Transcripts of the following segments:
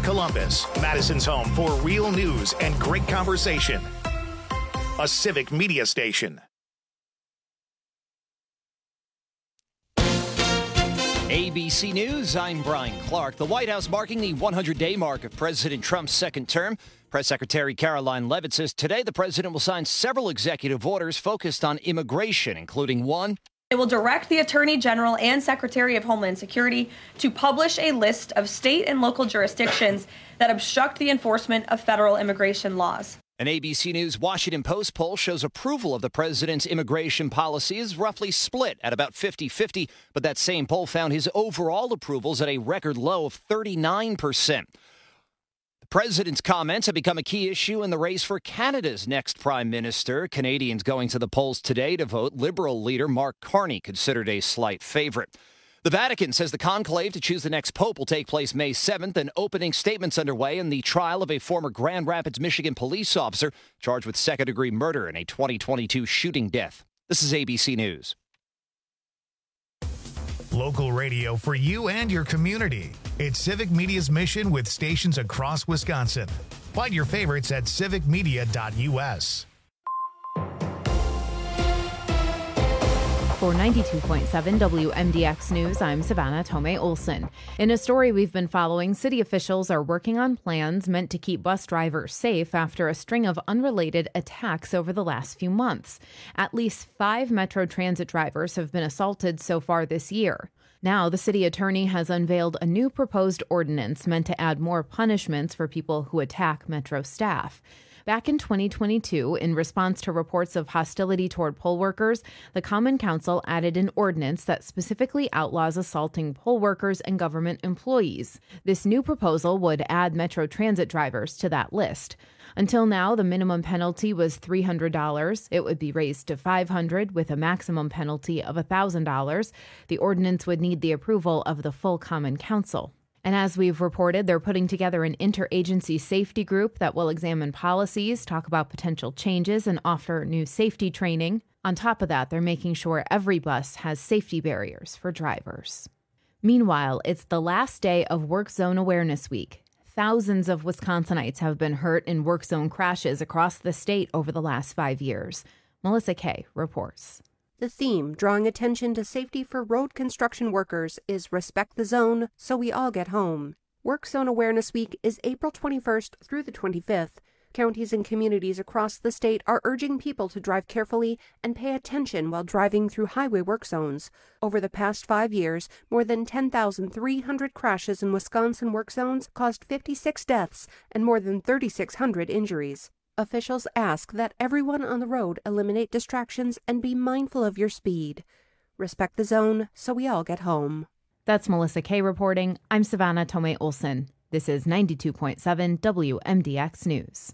Columbus, Madison's home for real news and great conversation. A Civic Media station. ABC News, I'm Brian Clark. The White House marking the 100-day mark of President Trump's second term. Press Secretary Caroline Leavitt says today the president will sign several executive orders focused on immigration, including one. It will direct the Attorney General and Secretary of Homeland Security to publish a list of state and local jurisdictions that obstruct the enforcement of federal immigration laws. An ABC News Washington Post poll shows approval of the president's immigration policy is roughly split at about 50-50, but that same poll found his overall approvals at a record low of 39%. The president's comments have become a key issue in the race for Canada's next prime minister. Canadians going to the polls today to vote Liberal leader Mark Carney, considered a slight favorite. The Vatican says the conclave to choose the next pope will take place May 7th, and opening statements underway in the trial of a former Grand Rapids, Michigan police officer charged with second-degree murder in a 2022 shooting death. This is ABC News. Local radio for you and your community. It's Civic Media's mission with stations across Wisconsin. Find your favorites at civicmedia.us. For 92.7 WMDX News, I'm Savannah Tomei Olson. In a story we've been following, city officials are working on plans meant to keep bus drivers safe after a string of unrelated attacks over the last few months. At least 5 Metro Transit drivers have been assaulted so far this year. Now, the city attorney has unveiled a new proposed ordinance meant to add more punishments for people who attack Metro staff. Back in 2022, in response to reports of hostility toward poll workers, the Common Council added an ordinance that specifically outlaws assaulting poll workers and government employees. This new proposal would add Metro Transit drivers to that list. Until now, the minimum penalty was $300. It would be raised to $500 with a maximum penalty of $1,000. The ordinance would need the approval of the full Common Council. And as we've reported, they're putting together an interagency safety group that will examine policies, talk about potential changes, and offer new safety training. On top of that, they're making sure every bus has safety barriers for drivers. Meanwhile, it's the last day of Work Zone Awareness Week. Thousands of Wisconsinites have been hurt in work zone crashes across the state over the last 5 years. Melissa Kay reports. The theme, drawing attention to safety for road construction workers, is Respect the Zone, so we all get home. Work Zone Awareness Week is April 21st through the 25th. Counties and communities across the state are urging people to drive carefully and pay attention while driving through highway work zones. Over the past 5 years, more than 10,300 crashes in Wisconsin work zones caused 56 deaths and more than 3,600 injuries. Officials ask that everyone on the road eliminate distractions and be mindful of your speed. Respect the zone so we all get home. That's Melissa Kay reporting. I'm Savannah Tomei Olson. This is 92.7 WMDX News.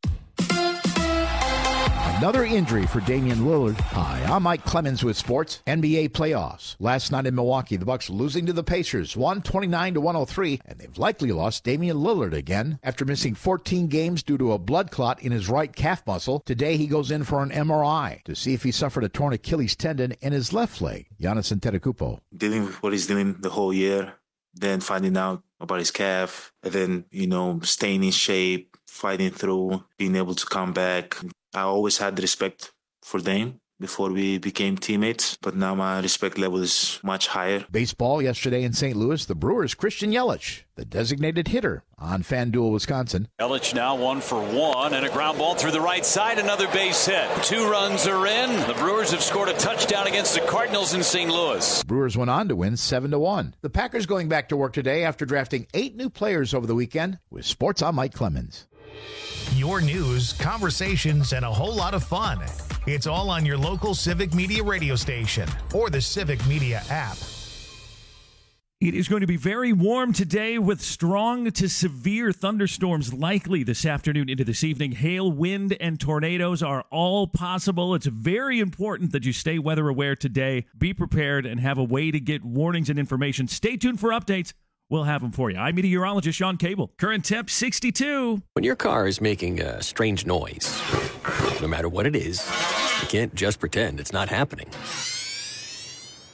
Another injury for Damian Lillard. Hi, I'm Mike Clemens with sports. NBA playoffs. Last night in Milwaukee, the Bucks losing to the Pacers, 129-103, and they've likely lost Damian Lillard again after missing 14 games due to a blood clot in his right calf muscle. Today, he goes in for an MRI to see if he suffered a torn Achilles tendon in his left leg. Giannis Antetokounmpo. Dealing with what he's dealing the whole year, then finding out about his calf, and then, staying in shape, fighting through, being able to come back. I always had respect for Dame before we became teammates, but now my respect level is much higher. Baseball yesterday in St. Louis, the Brewers' Christian Yelich, the designated hitter on FanDuel Wisconsin. Yelich now 1 for 1 and a ground ball through the right side, another base hit. 2 runs are in. The Brewers have scored a touchdown against the Cardinals in St. Louis. Brewers went on to win 7-1. The Packers going back to work today after drafting 8 new players over the weekend. With sports, I'm Mike Clemens. Your news, conversations, and a whole lot of fun. It's all on your local Civic Media radio station or the Civic Media app. It is going to be very warm today with strong to severe thunderstorms likely this afternoon into this evening. Hail, wind, and tornadoes are all possible. It's very important that you stay weather aware today. Be prepared and have a way to get warnings and information. Stay tuned for updates. We'll have them for you. I'm meteorologist Sean Cable. Current temp 62. When your car is making a strange noise, no, no matter what it is, you can't just pretend it's not happening.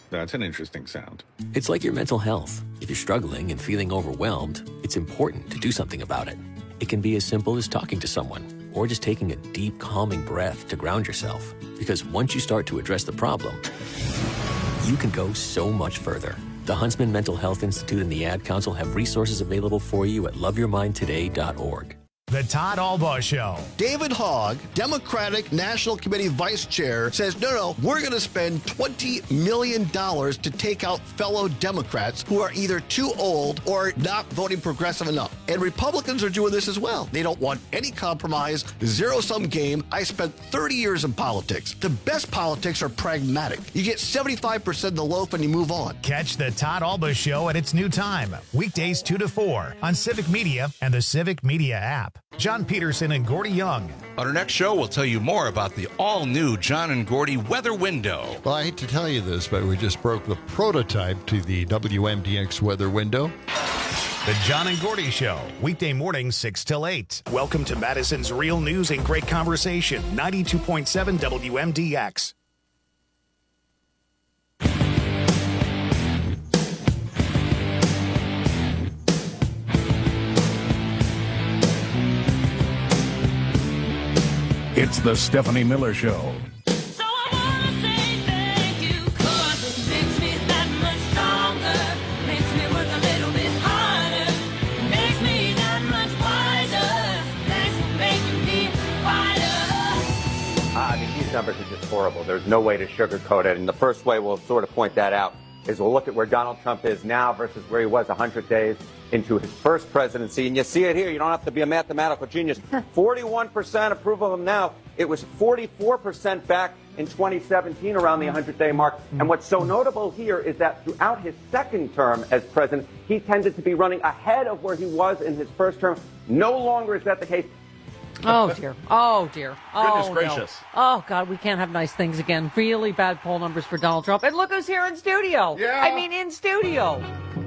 That's an interesting sound. It's like your mental health. If you're struggling and feeling overwhelmed, it's important to do something about it. It can be as simple as talking to someone or just taking a deep, calming breath to ground yourself. Because once you start to address the problem, you can go so much further. The Huntsman Mental Health Institute and the Ad Council have resources available for you at loveyourmindtoday.org. The Todd Albaugh Show. David Hogg, Democratic National Committee Vice Chair, says, no, we're going to spend $20 million to take out fellow Democrats who are either too old or not voting progressive enough. And Republicans are doing this as well. They don't want any compromise, zero-sum game. I spent 30 years in politics. The best politics are pragmatic. You get 75% of the loaf and you move on. Catch the Todd Albaugh Show at its new time, weekdays 2 to 4 on Civic Media and the Civic Media app. John Peterson and Gordy Young. On our next show, we'll tell you more about the all-new John and Gordy weather window. Well, I hate to tell you this, but we just broke the prototype to the WMDX weather window. The John and Gordy Show, weekday mornings 6 till 8. Welcome to Madison's Real News and Great Conversation, 92.7 WMDX. It's the Stephanie Miller Show. So I wanna say thank you, 'cause it makes me that much stronger, makes me work a little bit harder, makes me that much wiser, thanks for making me wider. I mean, these numbers are just horrible. There's no way to sugarcoat it. And the first way we'll sort of point that out is we'll look at where Donald Trump is now versus where he was 100 days into his first presidency. And you see it here. You don't have to be a mathematical genius. 41% approval of him now. It was 44% back in 2017 around the 100-day mark. And what's so notable here is that throughout his second term as president, he tended to be running ahead of where he was in his first term. No longer is that the case. Oh, dear. Oh, dear. Goodness gracious. No. Oh, God, we can't have nice things again. Really bad poll numbers for Donald Trump. And look who's here in studio. Yeah. I mean, in studio.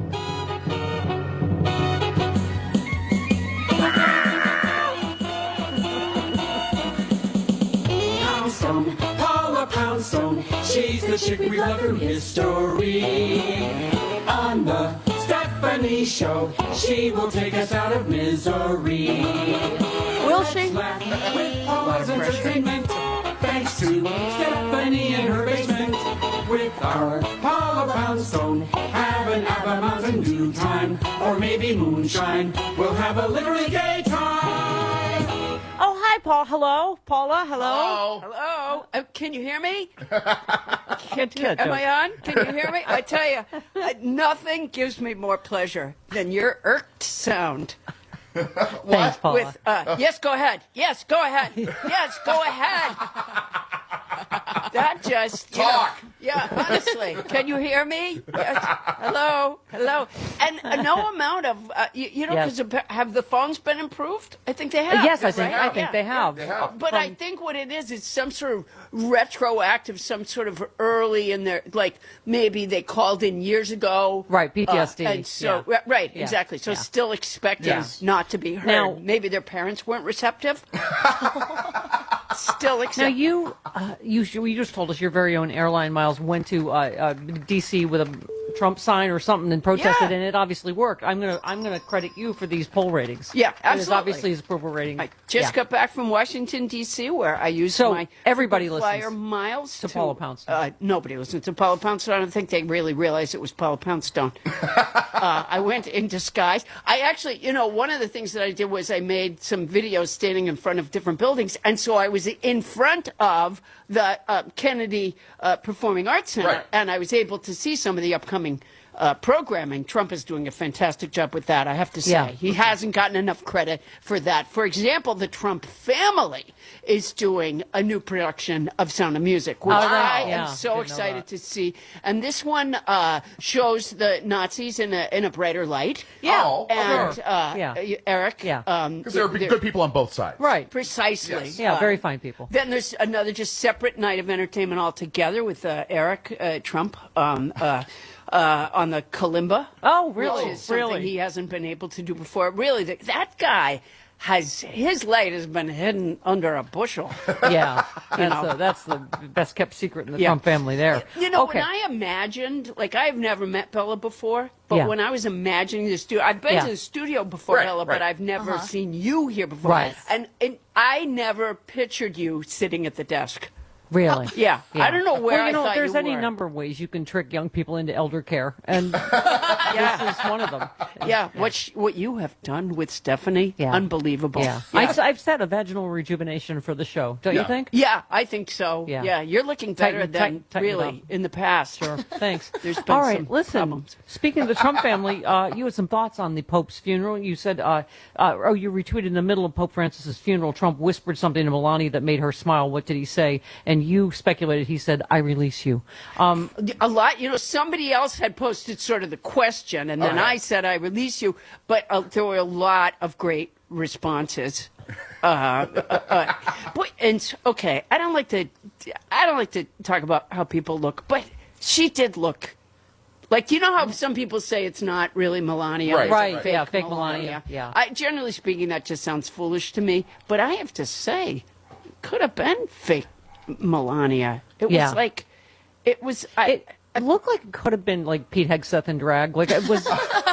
Poundstone, Paula Poundstone, she's the chick we love from history. On the Stephanie Show, she will take us out of misery. Will she? Laugh with Paula's entertainment, thanks to Stephanie in her basement. With our Paula Poundstone, have an ABBA Mountain Dew time, or maybe moonshine. We'll have a literally gay time. Oh, hi, Paul. Hello? Paula, hello? Hello. Can you hear me? Can't do that, Am Joe. I on? Can you hear me? I tell you, nothing gives me more pleasure than your irked sound. Thanks, Paula. With, yes, go ahead. Yes, go ahead. Yes, go ahead. That just Talk. Yeah, honestly. Can you hear me? Yes. Hello. Hello. And no amount of because have the phones been improved? I think they have. Yes, I right? think they have. But I think what it is some sort of retroactive, some sort of early in their, like maybe they called in years ago. Right, PTSD. And so, right, exactly. So still expecting not to be heard. Now, maybe their parents weren't receptive. Still accept. Now you just told us your very own airline Miles went to D.C. with a Trump sign or something and protested, and it obviously worked. I'm gonna credit you for these poll ratings. Yeah, absolutely. Because obviously his approval rating. I just got back from Washington D.C. where I used my everybody flyer listens miles to Paula Poundstone. Nobody listens to Paula Poundstone. I don't think they really realized it was Paula Poundstone. I went in disguise. I actually, one of the things that I did was I made some videos standing in front of different buildings, and so I was in front of the Kennedy Performing Arts Center, and I was able to see some of the upcoming programming. Trump is doing a fantastic job with that, I have to say. Yeah. He hasn't gotten enough credit for that. For example, the Trump family is doing a new production of Sound of Music, which I am so excited to see. And this one shows the Nazis in a brighter light. Yeah. And Eric. Yeah. Because there are good people on both sides. Right. Precisely. Yes. Yeah, very fine people. Then there's another just separate night of entertainment altogether with Eric Trump on the kalimba. Oh, really? Which is something he hasn't been able to do before. Really, that guy his light has been hidden under a bushel. Yeah, that's the best kept secret in the Trump family there. When I imagined, like, I've never met Bella before, but when I was imagining the studio, I've been to the studio before, Bella, but I've never seen you here before. Right. And I never pictured you sitting at the desk. Really? Yeah. I don't know where I thought there's any were. number of ways you can trick young people into elder care, and this is one of them. Yeah. What you have done with Stephanie, unbelievable. Yeah. I've said a vaginal rejuvenation for the show. Don't you think? Yeah, I think so. Yeah. You're looking better than really in the past. Sure. Thanks. There's been all right. some Listen. problems. Speaking of the Trump family, you had some thoughts on the Pope's funeral. You said, you retweeted in the middle of Pope Francis's funeral. Trump whispered something to Melania that made her smile. What did he say? And you speculated he said, "I release you." A lot, somebody else had posted sort of the question, and then I said, "I release you," but there were a lot of great responses. I don't like to talk about how people look, but she did look. Like, you know how some people say it's not really Melania? Right. Fake Melania. Yeah. Generally speaking, that just sounds foolish to me, but I have to say, could have been fake Melania. It was like, it was. It looked like it could have been like Pete Hegseth in drag. Like it was.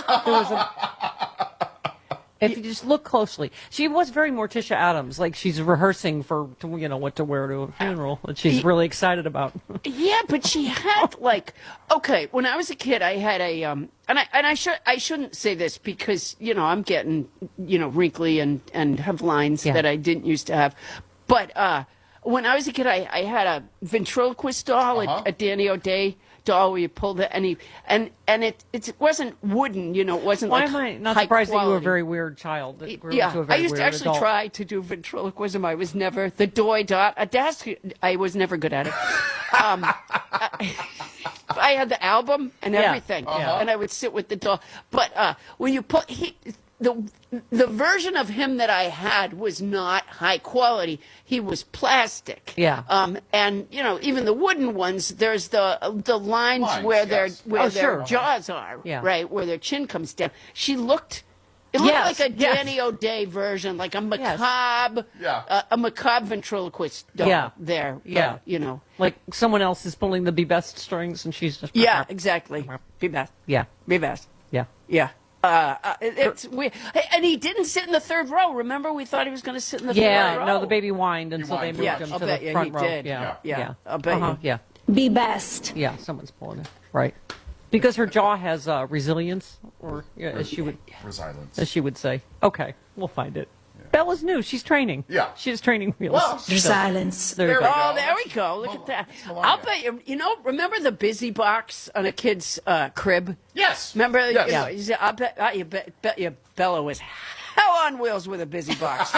If you just look closely, she was very Morticia Adams. Like she's rehearsing for what to wear to a funeral that she's really excited about. Yeah, but she had when I was a kid, I had a and I shouldn't say this because I'm getting wrinkly and have lines that I didn't used to have, but. When I was a kid, I had a ventriloquist doll, a Danny O'Day doll where you pulled it, and it wasn't wooden, it wasn't Why like am I not high surprised quality. that you were a very weird child? That grew into a I very used to weird actually adult. try to do ventriloquism. I was never the doy dot a desk. I was never good at it. I had the album and everything, and I would sit with the doll. But when you put the version of him that I had was not high quality. He was plastic. Yeah. And even the wooden ones, there's the lines where their jaws are, right, where their chin comes down. She looked. It looked like a Danny O'Day version, like a macabre, a macabre ventriloquist doll there. Yeah. Like someone else is pulling the Be Best strings, and she's just exactly. Be Best. Yeah. Be Best. Yeah. Yeah. It's weird. And he didn't sit in the third row. Remember, we thought he was going to sit in the third row. Yeah, no, the baby whined, and so they moved him I'll to bet the front row. Did. Yeah. I'll bet you. Yeah. Be best. Yeah, someone's pulling it. Right. Because her jaw has resilience, or as she would say. Okay, we'll find it. Bella's new. She's training. Yeah. She's training wheels. Well, silence. There we go. Look at that. I'll bet you, remember the busy box on a kid's crib? Yes. Remember? Yes. I bet you Bella was hell on wheels with a busy box.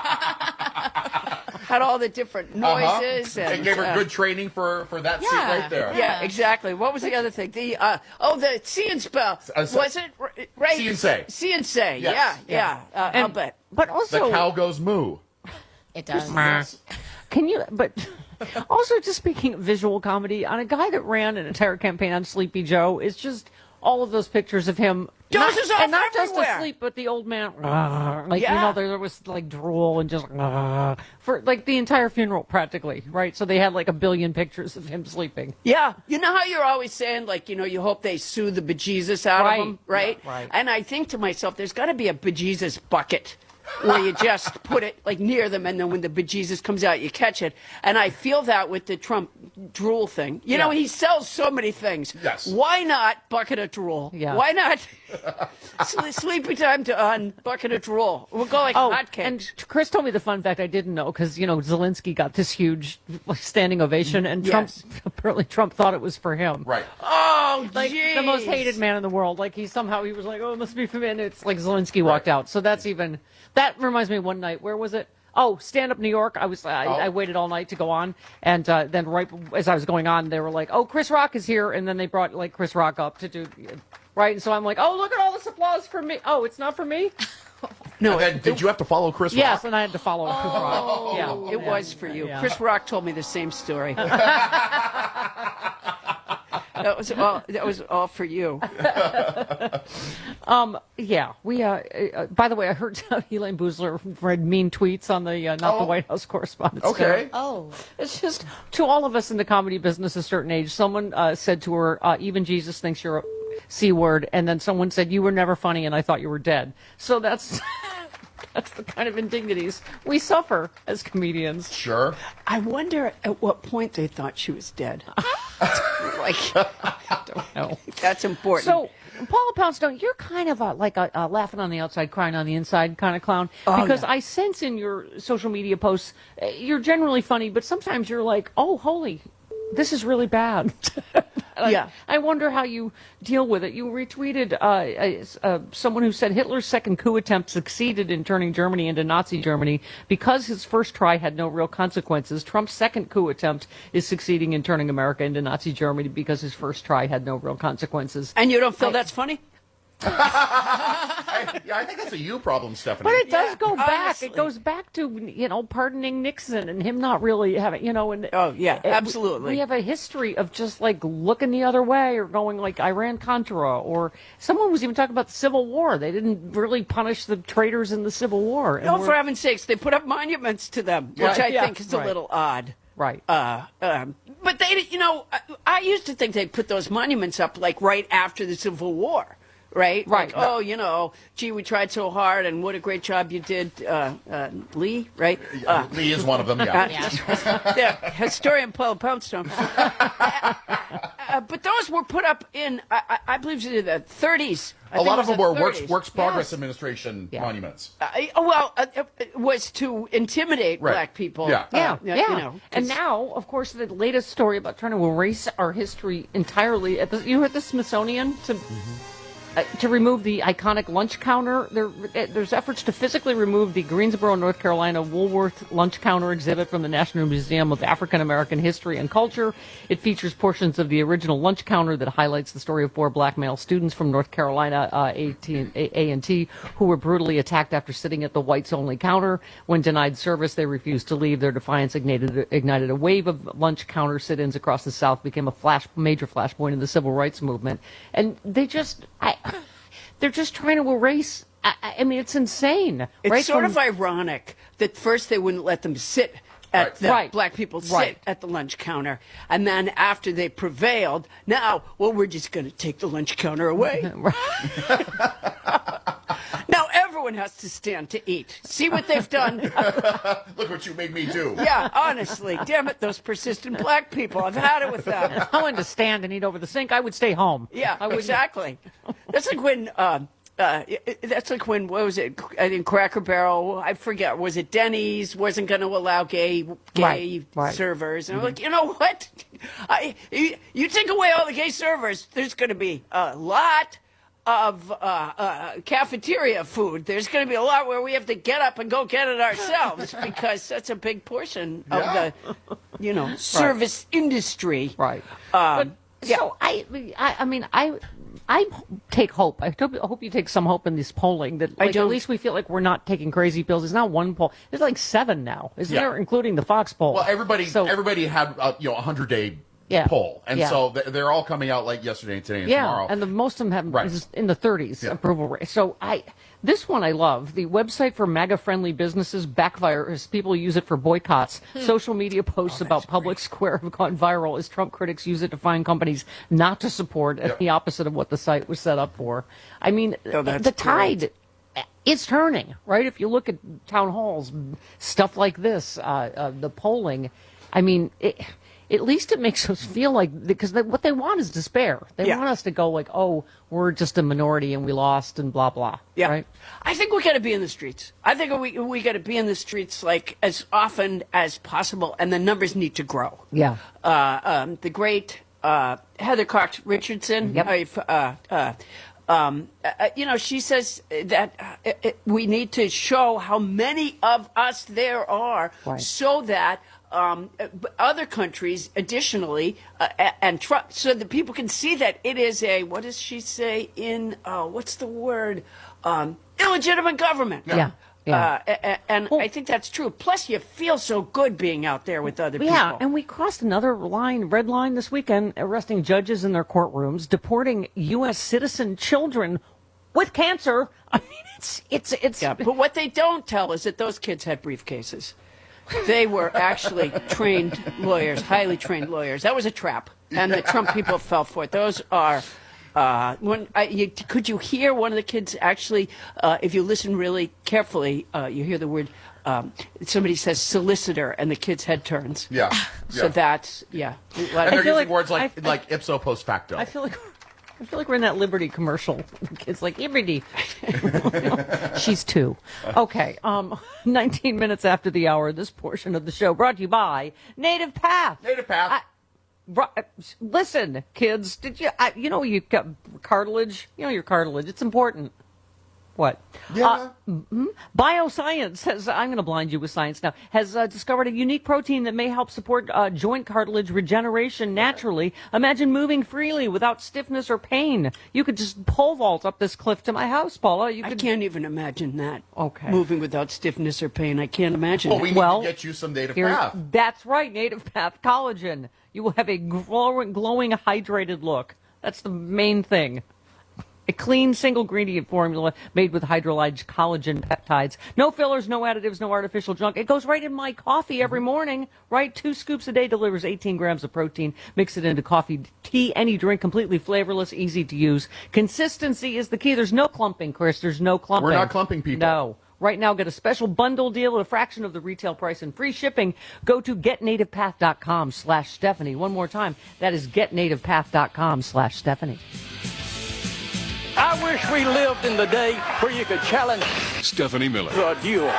Had all the different noises. And gave her good training for that seat right there. Yeah, exactly. What was the other thing? The See and Spell. Was it right? See and Say. See and Say. Yes. Yeah. I'll bet. But also, the cow goes moo. It does. Can you? But also, just speaking of visual comedy, on a guy that ran an entire campaign on Sleepy Joe, it's just all of those pictures of him. Not just asleep, but the old man, there was like drool and just for like the entire funeral practically, right? So they had like 1 billion pictures of him sleeping. Yeah, you know how you're always saying you hope they sue the bejesus out of him, right? Yeah, right. And I think to myself, there's got to be a bejesus bucket where you just put it like near them, and then when the bejesus comes out, you catch it. And I feel that with the Trump drool thing. You know, he sells so many things. Yes. Why not bucket of drool? Yeah. Why not sleepy time on bucket of drool? We'll go like hotcakes. And Chris told me the fun fact I didn't know because Zelensky got this huge standing ovation, and Trump thought it was for him. Right. Oh, like the most hated man in the world. Like he was like, oh, it must be for me. And it's like Zelensky walked out. So that's even. That reminds me of one night. Where was it? Oh, Stand Up New York. I waited all night to go on, and then right as I was going on, they were like, "Oh, Chris Rock is here," and then they brought like Chris Rock up to do, right? And so I'm like, "Oh, look at all this applause for me." Oh, it's not for me. No. And then, did you have to follow Chris Rock? Yes, and I had to follow Chris Rock. Yeah, it was for you. Yeah. Chris Rock told me the same story. That was all for you. Yeah, we. By the way, I heard Elaine Boozler read mean tweets on the not the White House correspondent. Okay. It's just to all of us in the comedy business, a certain age. Someone said to her, "Even Jesus thinks you're a C word," and then someone said, "You were never funny, and I thought you were dead." So that's. That's the kind of indignities we suffer as comedians. Sure. I wonder at what point they thought she was dead. I don't know. That's important. So, Paula Poundstone, you're kind of like a laughing on the outside, crying on the inside kind of clown. Because I sense in your social media posts, you're generally funny, but sometimes you're like, oh, holy, this is really bad. I wonder how you deal with it. You retweeted someone who said Hitler's second coup attempt succeeded in turning Germany into Nazi Germany because his first try had no real consequences. Trump's second coup attempt is succeeding in turning America into Nazi Germany because his first try had no real consequences. And you don't feel that's funny? I think that's a you problem, Stephanie. But it does go back. Honestly. It goes back to, pardoning Nixon and him not really having, and absolutely. We have a history of just like looking the other way or going like Iran-Contra, or someone was even talking about the Civil War. They didn't really punish the traitors in the Civil War. No, for heaven's sakes, they put up monuments to them, which I think is a little odd. Right. But they, I used to think they'd put those monuments up like right after the Civil War. Right? Right. Like, gee, we tried so hard, and what a great job you did, Lee, right? Lee is one of them, yeah. Historian Paula Poundstone. But those were put up in, I believe, the 30s. A lot of them were Works Progress Administration monuments. It was to intimidate black people. Yeah. And now, of course, the latest story about trying to erase our history entirely. You were at the Smithsonian to remove the iconic lunch counter. There's efforts to physically remove the Greensboro, North Carolina Woolworth lunch counter exhibit from the National Museum of African American History and Culture. It features portions of the original lunch counter that highlights the story of 4 black male students from North Carolina A&T who were brutally attacked after sitting at the whites-only counter. When denied service, they refused to leave. Their defiance ignited a wave of lunch counter sit-ins across the South, became a major flashpoint in the civil rights movement. And they're just trying to erase. I mean, it's insane. It's sort of ironic that first they wouldn't let them sit at black people sit at the lunch counter, and then after they prevailed, now, we're just going to take the lunch counter away. Now everyone has to stand to eat. See what they've done? Look what you made me do. Yeah, honestly. Damn it, those persistent black people. I've had it with them. If I wanted to stand and eat over the sink, I would stay home. Yeah, exactly. That's like when, what was it? I think Cracker Barrel, I forget, was it Denny's wasn't going to allow gay servers. And I'm like, you know what? You take away all the gay servers, there's going to be a lot of cafeteria food. There's going to be a lot where we have to get up and go get it ourselves because that's a big portion of the, service industry. Right. So I take hope. I hope you take some hope in this polling that at least we feel like we're not taking crazy pills. It's not one poll. There's like 7 now, isn't there, including the Fox poll? Well, everybody had a 100-day poll, and so they're all coming out like yesterday and today and tomorrow. And most of them have is in the 30s approval rate. So this one I love. The website for MAGA-friendly businesses backfires. People use it for boycotts. Social media posts about Public Square have gone viral as Trump critics use it to find companies not to support, and the opposite of what the site was set up for. I mean, the tide is turning, right? If you look at town halls, stuff like this, the polling, I mean, at least it makes us feel like, because what they want is despair. They want us to go like, oh, we're just a minority and we lost and blah, blah. Yeah. Right? I think we got to be in the streets. I think we got to be in the streets like as often as possible, and the numbers need to grow. Yeah. The great Heather Cox Richardson, she says that we need to show how many of us there are so that other countries additionally and Trump, so that people can see that it is a, what does she say in what's the word, illegitimate government. And I think that's true. Plus, you feel so good being out there with other people. Yeah, and we crossed another red line this weekend, arresting judges in their courtrooms, deporting U.S. citizen children with cancer. I mean, it's. Yeah, but what they don't tell is that those kids had briefcases. They were actually trained lawyers, highly trained lawyers. That was a trap, and the Trump people fell for it. Those are. Could you hear one of the kids actually, if you listen really carefully, you hear the word, somebody says solicitor, and the kid's head turns. Yeah. So that's, And they're using words like ipso post facto. I feel like we're in that Liberty commercial. It's like Liberty. She's 2. Okay. 19 minutes after the hour, this portion of the show brought to you by Native Path. Native Path. Listen, kids, did you, you got cartilage? You know your cartilage. It's important. What? Yeah. Bioscience has, I'm going to blind you with science now, has discovered a unique protein that may help support joint cartilage regeneration naturally. Imagine moving freely without stiffness or pain. You could just pole vault up this cliff to my house, Paula. I can't even imagine that. Okay. Moving without stiffness or pain. I can't imagine Well, we need to get you some Native Path. That's right, Native Path collagen. You will have a glowing, hydrated look. That's the main thing. A clean, single-ingredient formula made with hydrolyzed collagen peptides. No fillers, no additives, no artificial junk. It goes right in my coffee every morning, right? 2 scoops a day delivers 18 grams of protein. Mix it into coffee, tea, any drink, completely flavorless, easy to use. Consistency is the key. There's no clumping, Chris. There's no clumping. We're not clumping people. No. Right now, get a special bundle deal at a fraction of the retail price and free shipping. Go to getnativepath.com/Stephanie. One more time. That is getnativepath.com/Stephanie. I wish we lived in the day where you could challenge Stephanie Miller to a duel.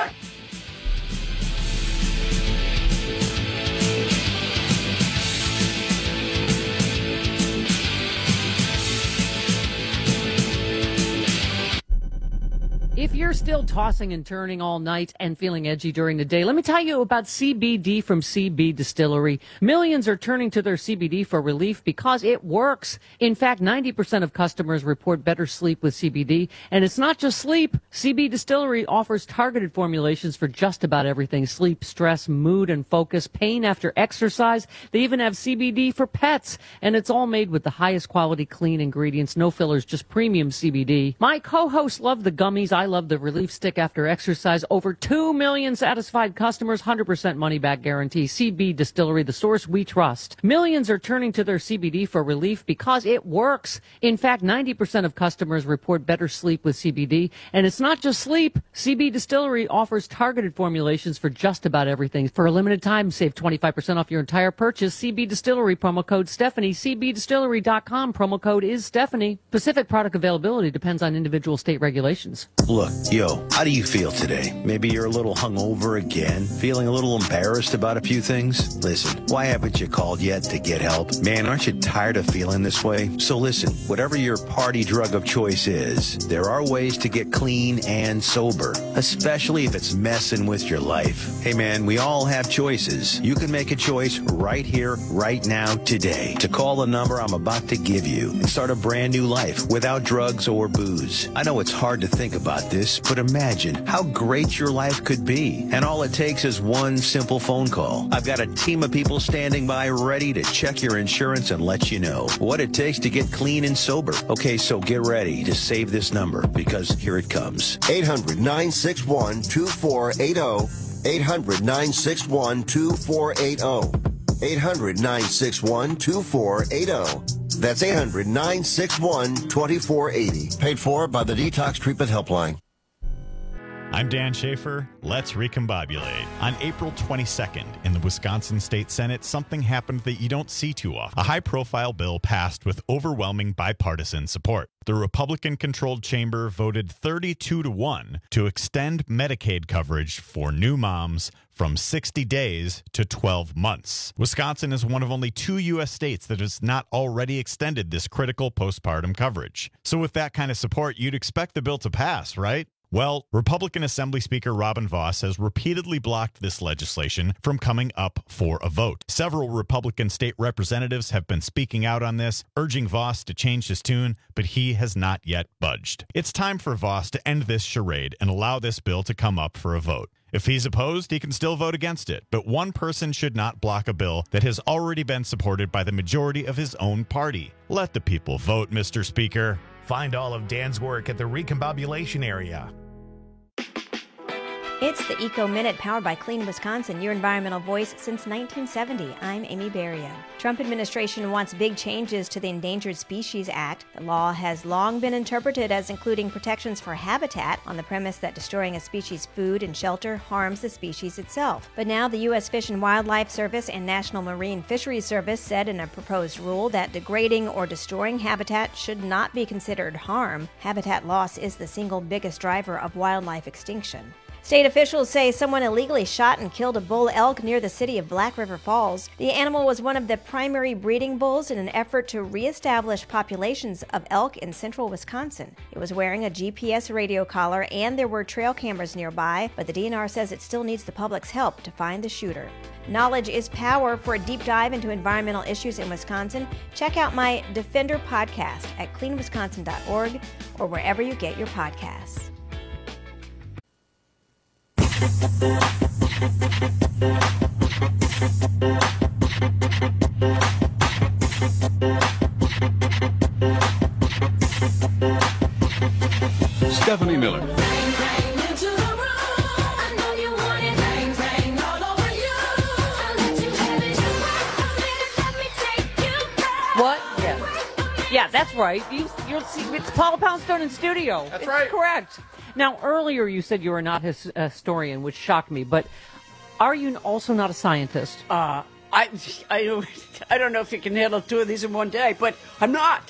If you're still tossing and turning all night and feeling edgy during the day, let me tell you about CBD from CB Distillery. Millions are turning to their CBD for relief because it works. In fact, 90% of customers report better sleep with CBD. And it's not just sleep. CB Distillery offers targeted formulations for just about everything: sleep, stress, mood, and focus, pain after exercise. They even have CBD for pets. And it's all made with the highest quality clean ingredients. No fillers, just premium CBD. My co-hosts love the gummies. I love the relief stick after exercise. Over 2 million satisfied customers, 100% money back guarantee. CB Distillery, the source we trust. Millions are turning to their CBD for relief because it works. In fact, 90% of customers report better sleep with CBD. And it's not just sleep. CB Distillery offers targeted formulations for just about everything. For a limited time, save 25% off your entire purchase. CB Distillery, promo code Stephanie. CBDistillery.com, promo code is Stephanie. Specific product availability depends on individual state regulations. Look, yo, how do you feel today? Maybe you're a little hungover again, feeling a little embarrassed about a few things? Listen, why haven't you called yet to get help? Man, aren't you tired of feeling this way? So listen, whatever your party drug of choice is, there are ways to get clean and sober, especially if it's messing with your life. Hey man, we all have choices. You can make a choice right here, right now, today, to call the number I'm about to give you and start a brand new life without drugs or booze. I know it's hard to think about this, but imagine how great your life could be. And all it takes is one simple phone call. I've got a team of people standing by ready to check your insurance and let you know what it takes to get clean and sober. Okay, so get ready to save this number, because here it comes. 800-961-2480. 800-961-2480. 800-961-2480. That's 800-961-2480. Paid for by the Detox Treatment Helpline. I'm Dan Schaefer. Let's recombobulate. On April 22nd, in the Wisconsin State Senate, something happened that you don't see too often. A high-profile bill passed with overwhelming bipartisan support. The Republican-controlled chamber voted 32-1 to extend Medicaid coverage for new moms from 60 days to 12 months. Wisconsin is one of only 2 U.S. states that has not already extended this critical postpartum coverage. So with that kind of support, you'd expect the bill to pass, right? Well, Republican Assembly Speaker Robin Vos has repeatedly blocked this legislation from coming up for a vote. Several Republican state representatives have been speaking out on this, urging Vos to change his tune, but he has not yet budged. It's time for Vos to end this charade and allow this bill to come up for a vote. If he's opposed, he can still vote against it, but one person should not block a bill that has already been supported by the majority of his own party. Let the people vote, Mr. Speaker. Find all of Dan's work at the Recombobulation area. It's the Eco Minute powered by Clean Wisconsin, your environmental voice since 1970. I'm Amy Berrio. Trump administration wants big changes to the Endangered Species Act. The law has long been interpreted as including protections for habitat on the premise that destroying a species' food and shelter harms the species itself. But now the U.S. Fish and Wildlife Service and National Marine Fisheries Service said in a proposed rule that degrading or destroying habitat should not be considered harm. Habitat loss is the single biggest driver of wildlife extinction. State officials say someone illegally shot and killed a bull elk near the city of Black River Falls. The animal was one of the primary breeding bulls in an effort to reestablish populations of elk in central Wisconsin. It was wearing a GPS radio collar and there were trail cameras nearby, but the DNR says it still needs the public's help to find the shooter. Knowledge is power. For a deep dive into environmental issues in Wisconsin, check out my Defender podcast at cleanwisconsin.org or wherever you get your podcasts. Stephanie Miller. What? Yeah, that's right. You'll see. It's Paula Poundstone in studio. That's right. Correct. Now, earlier you said you were not a historian, which shocked me. But are you also not a scientist? I don't know if you can handle two of these in one day, but I'm not.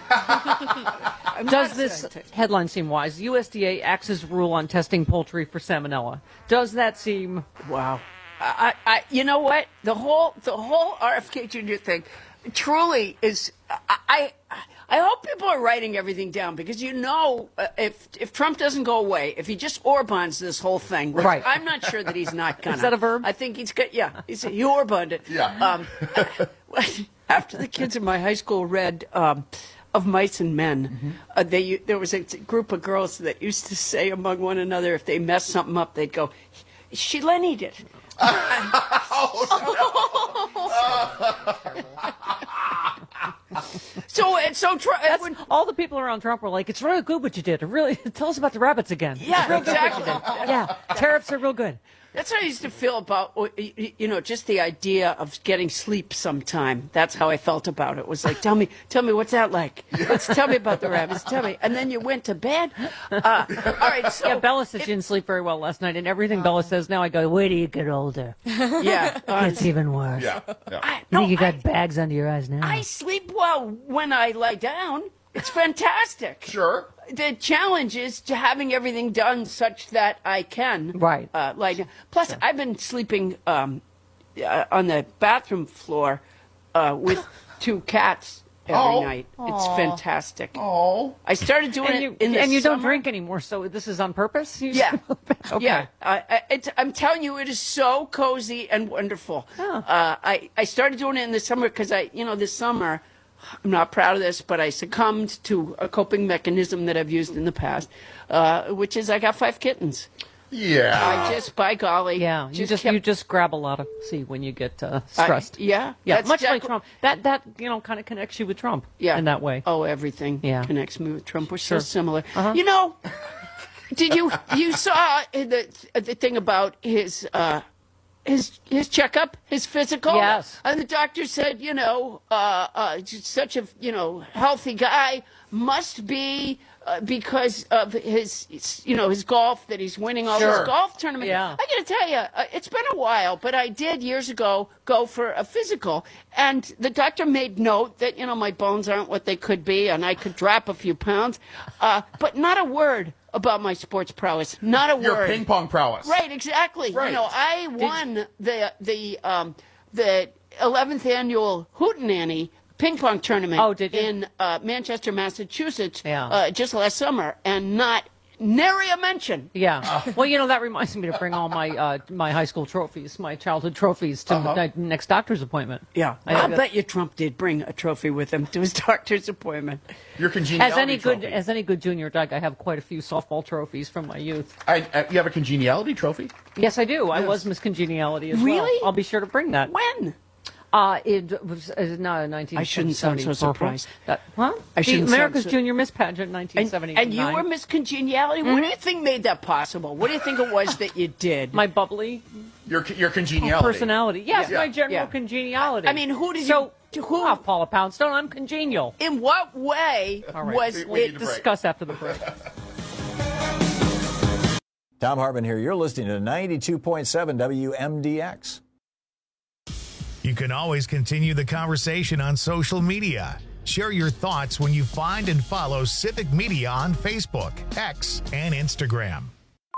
Does this headline seem wise? USDA axes rule on testing poultry for salmonella. Does that seem wow? You know what? The whole RFK Jr. thing truly is. I hope people are writing everything down because if Trump doesn't go away, if he just Orbans this whole thing, which right. I'm not sure that he's not gonna. Is that a verb? I think he's good. Yeah, he Orbanned it. Yeah. After the kids in my high school read Of Mice and Men, there was a group of girls that used to say among one another if they messed something up, they'd go, "She Lennied it." All the people around Trump were like, "It's really good what you did. Really, tell us about the rabbits again." Yeah, exactly. Yeah, tariffs are real good. That's how I used to feel about, just the idea of getting sleep sometime. That's how I felt about it. It was like, tell me, what's that like? Tell me about the rabbits. Tell me. And then you went to bed. All right. So yeah, Bella said she didn't sleep very well last night, and everything Bella says now, I go, wait till you get older. Yeah. It's even worse. Yeah. I think you got bags under your eyes now. I sleep well when I lie down. It's fantastic. Sure. The challenge is to having everything done such that I can lie down. Plus, sure. I've been sleeping on the bathroom floor with two cats every night. It's fantastic. Oh, I started doing it in the and you summer. don't drink anymore, so this is on purpose? Yeah. Okay. Yeah. I'm telling you, it is so cozy and wonderful. Oh. I started doing it in the summer because this summer, I'm not proud of this, but I succumbed to a coping mechanism that I've used in the past, which is I got 5 kittens. Yeah. I just, by golly. Yeah, you just grab a lot of when you get stressed. Yeah. Yeah, much like Trump. That kind of connects you with Trump in that way. Oh, everything connects me with Trump. We're so similar. Uh-huh. Did you saw the thing about his checkup, his physical? Yes. And the doctor said, such a, healthy guy must be because of his golf, that he's winning all these golf tournaments. Yeah. I got to tell you, it's been a while, but I did years ago go for a physical, and the doctor made note that, my bones aren't what they could be, and I could drop a few pounds, but not a word about my sports prowess. Not a word. Your ping pong prowess. Right, exactly. Right. I won the 11th annual Hootenanny ping pong tournament in Manchester, Massachusetts Yeah. Just last summer, and not Nary a mention. Yeah. Well, that reminds me to bring all my my high school trophies, my childhood trophies to the next doctor's appointment. Yeah. I bet you Trump did bring a trophy with him to his doctor's appointment. Your congeniality trophy. As any good junior Doug, I have quite a few softball trophies from my youth. You have a congeniality trophy? Yes, I do. Yes. I was Miss Congeniality as well. Really? I'll be sure to bring that. When? It was not 1970. I shouldn't sound so surprised. America's Junior Miss Pageant, 1979. And you were Miss Congeniality? Mm-hmm. What do you think made that possible? What do you think it was that you did? My bubbly... Your congeniality. Personality. Yes, my general congeniality. I mean, who did you... Who? Paula Poundstone, I'm congenial. In what way was it... Discuss after the break. Tom Hartman here. You're listening to 92.7 WMDX. You can always continue the conversation on social media. Share your thoughts when you find and follow Civic Media on Facebook, X, and Instagram.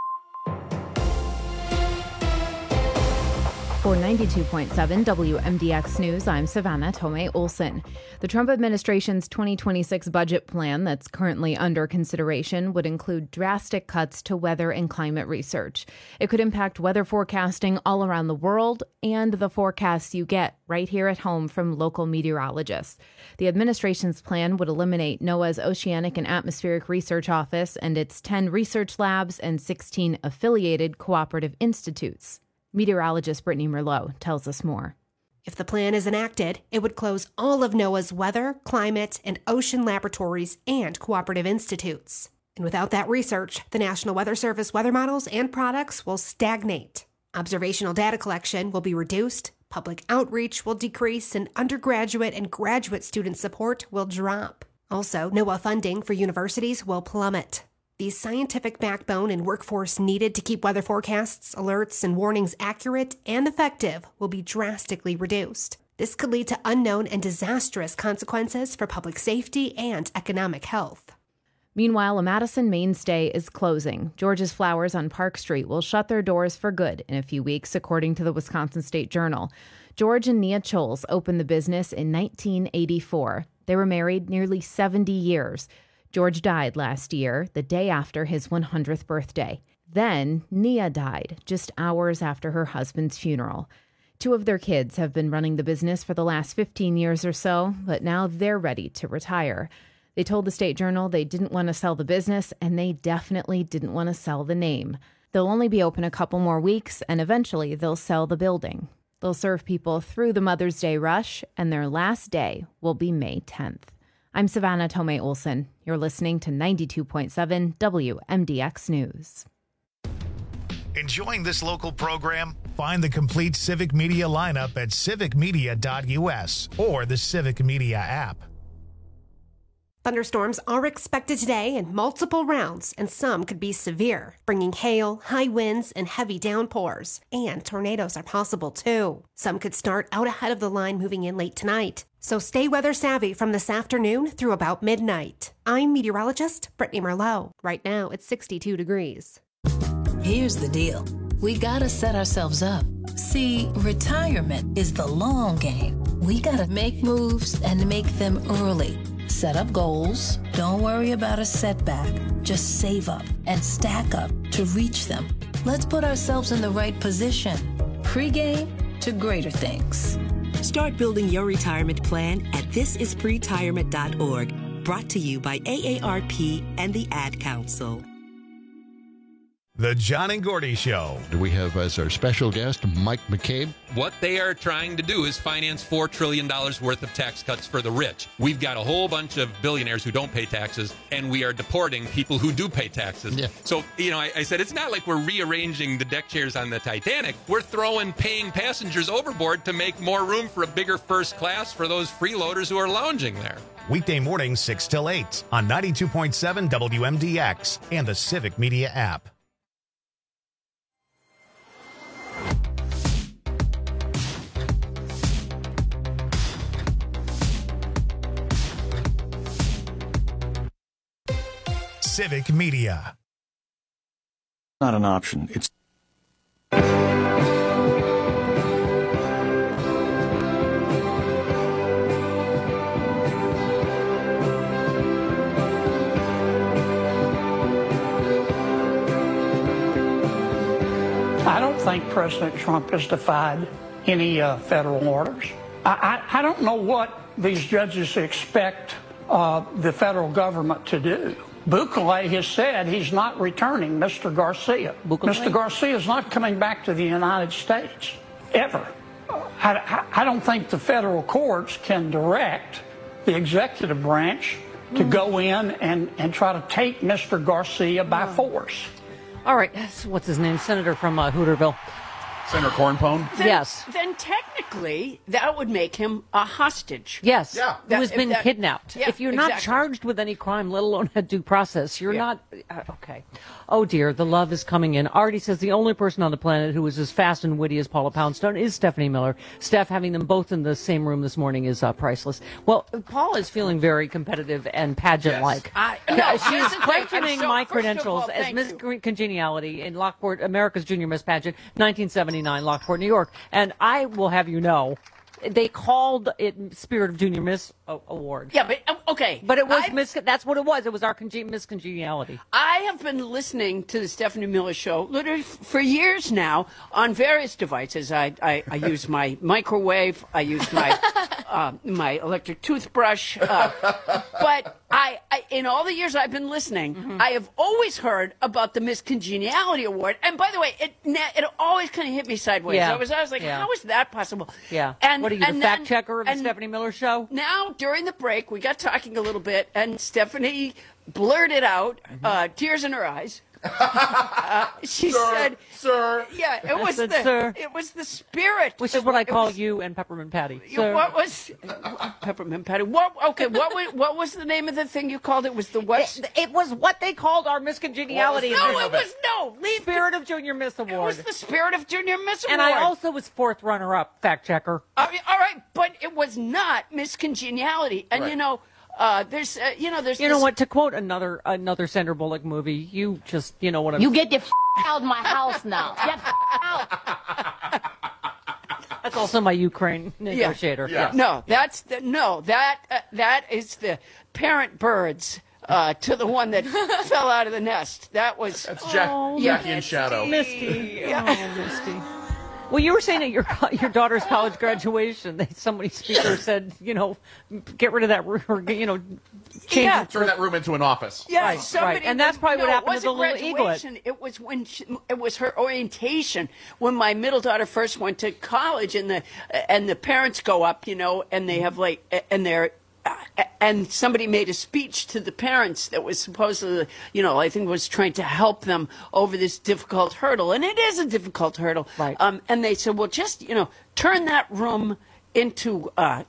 For 92.7 WMDX News, I'm Savannah Tomei Olson. The Trump administration's 2026 budget plan that's currently under consideration would include drastic cuts to weather and climate research. It could impact weather forecasting all around the world and the forecasts you get right here at home from local meteorologists. The administration's plan would eliminate NOAA's Oceanic and Atmospheric Research Office and its 10 research labs and 16 affiliated cooperative institutes. Meteorologist Brittany Merlot tells us more. If the plan is enacted, it would close all of NOAA's weather, climate, and ocean laboratories and cooperative institutes. And without that research, the National Weather Service weather models and products will stagnate. Observational data collection will be reduced, public outreach will decrease, and undergraduate and graduate student support will drop. Also, NOAA funding for universities will plummet. The scientific backbone and workforce needed to keep weather forecasts, alerts, and warnings accurate and effective will be drastically reduced. This could lead to unknown and disastrous consequences for public safety and economic health. Meanwhile, a Madison mainstay is closing. George's Flowers on Park Street will shut their doors for good in a few weeks, according to the Wisconsin State Journal. George and Nia Choles opened the business in 1984. They were married nearly 70 years. George died last year, the day after his 100th birthday. Then, Nia died just hours after her husband's funeral. 2 of their kids have been running the business for the last 15 years or so, but now they're ready to retire. They told the State Journal they didn't want to sell the business, and they definitely didn't want to sell the name. They'll only be open a couple more weeks, and eventually they'll sell the building. They'll serve people through the Mother's Day rush, and their last day will be May 10th. I'm Savannah Tomei Olson. You're listening to 92.7 WMDX News. Enjoying this local program? Find the complete Civic Media lineup at civicmedia.us or the Civic Media app. Thunderstorms are expected today in multiple rounds, and some could be severe, bringing hail, high winds, and heavy downpours. And tornadoes are possible, too. Some could start out ahead of the line moving in late tonight. So stay weather savvy from this afternoon through about midnight. I'm meteorologist Brittany Merlot. Right now, it's 62 degrees. Here's the deal. We gotta set ourselves up. See, retirement is the long game. We gotta make moves and make them early. Set up goals. Don't worry about a setback. Just save up and stack up to reach them. Let's put ourselves in the right position. Pre-game to greater things. Start building your retirement plan at thisispretirement.org. Brought to you by AARP and the Ad Council. The John and Gordy Show. Do we have as our special guest Mike McCabe? What they are trying to do is finance $4 trillion worth of tax cuts for the rich. We've got a whole bunch of billionaires who don't pay taxes, and we are deporting people who do pay taxes. Yeah. So, I said it's not like we're rearranging the deck chairs on the Titanic. We're throwing paying passengers overboard to make more room for a bigger first class for those freeloaders who are lounging there. Weekday mornings 6 till 8 on 92.7 WMDX and the Civic Media app. Civic Media. Not an option. It's I don't think President Trump has defied any federal orders. I don't know what these judges expect the federal government to do. Bukele has said he's not returning Mr. Garcia. Mr. Garcia is not coming back to the United States, ever. I don't think the federal courts can direct the executive branch to go in and try to take Mr. Garcia by force. All right, what's his name? Senator from Hooterville. Senator Cornpone? Yes. Then technically, that would make him a hostage. Yes. Yeah. Who has been kidnapped. Yeah, if you're not charged with any crime, let alone had due process, you're not... okay. Oh, dear, the love is coming in. Artie says the only person on the planet who is as fast and witty as Paula Poundstone is Stephanie Miller. Steph, having them both in the same room this morning is priceless. Well, Paula is feeling very competitive and pageant-like. She's questioning my credentials as Miss Congeniality in Lockport, America's Junior Miss Pageant, 1979, Lockport, New York. And I will have you know, they called it Spirit of Junior Miss Award. Yeah, but okay. But it was that's what it was. It was our Miss Congeniality. I have been listening to the Stephanie Miller Show literally for years now on various devices. I use my microwave. I use my my electric toothbrush. But I in all the years I've been listening, I have always heard about the Miss Congeniality Award. And by the way, it always kind of hit me sideways. Yeah. I was like, how is that possible? Yeah. And what are you, the fact checker of the Stephanie Miller Show? Now, during the break, we got talking a little bit, and Stephanie blurted out, tears in her eyes. She said, "Sir, yeah, it was it was the spirit," which is what I call you and Peppermint Patty. Sir. What was Peppermint Patty? What was the name of the thing you called it? Was the what? It was what they called our Miss Congeniality. Spirit of Junior Miss Award. It was the Spirit of Junior Miss Award. And I also was fourth runner-up, fact checker. All right, but it was not Miss Congeniality, and right. There's you know what? To quote another Sandra Bullock movie, you just what I'm. You get the out of my house now. Get out. That's also my Ukraine negotiator. Yeah. No, that is the parent birds to the one that fell out of the nest. That's Jackie and Shadow. Misty. Oh, Misty. Well, you were saying at your daughter's college graduation, somebody speaker said, get rid of that room, or turn that room into an office. Yeah, right. And that's probably what happened to the little eaglet. It was it was her orientation when my middle daughter first went to college, and the parents go up, and they have and somebody made a speech to the parents that was supposedly, I think was trying to help them over this difficult hurdle. And it is a difficult hurdle. Right. And they said, well, just, turn that room into, a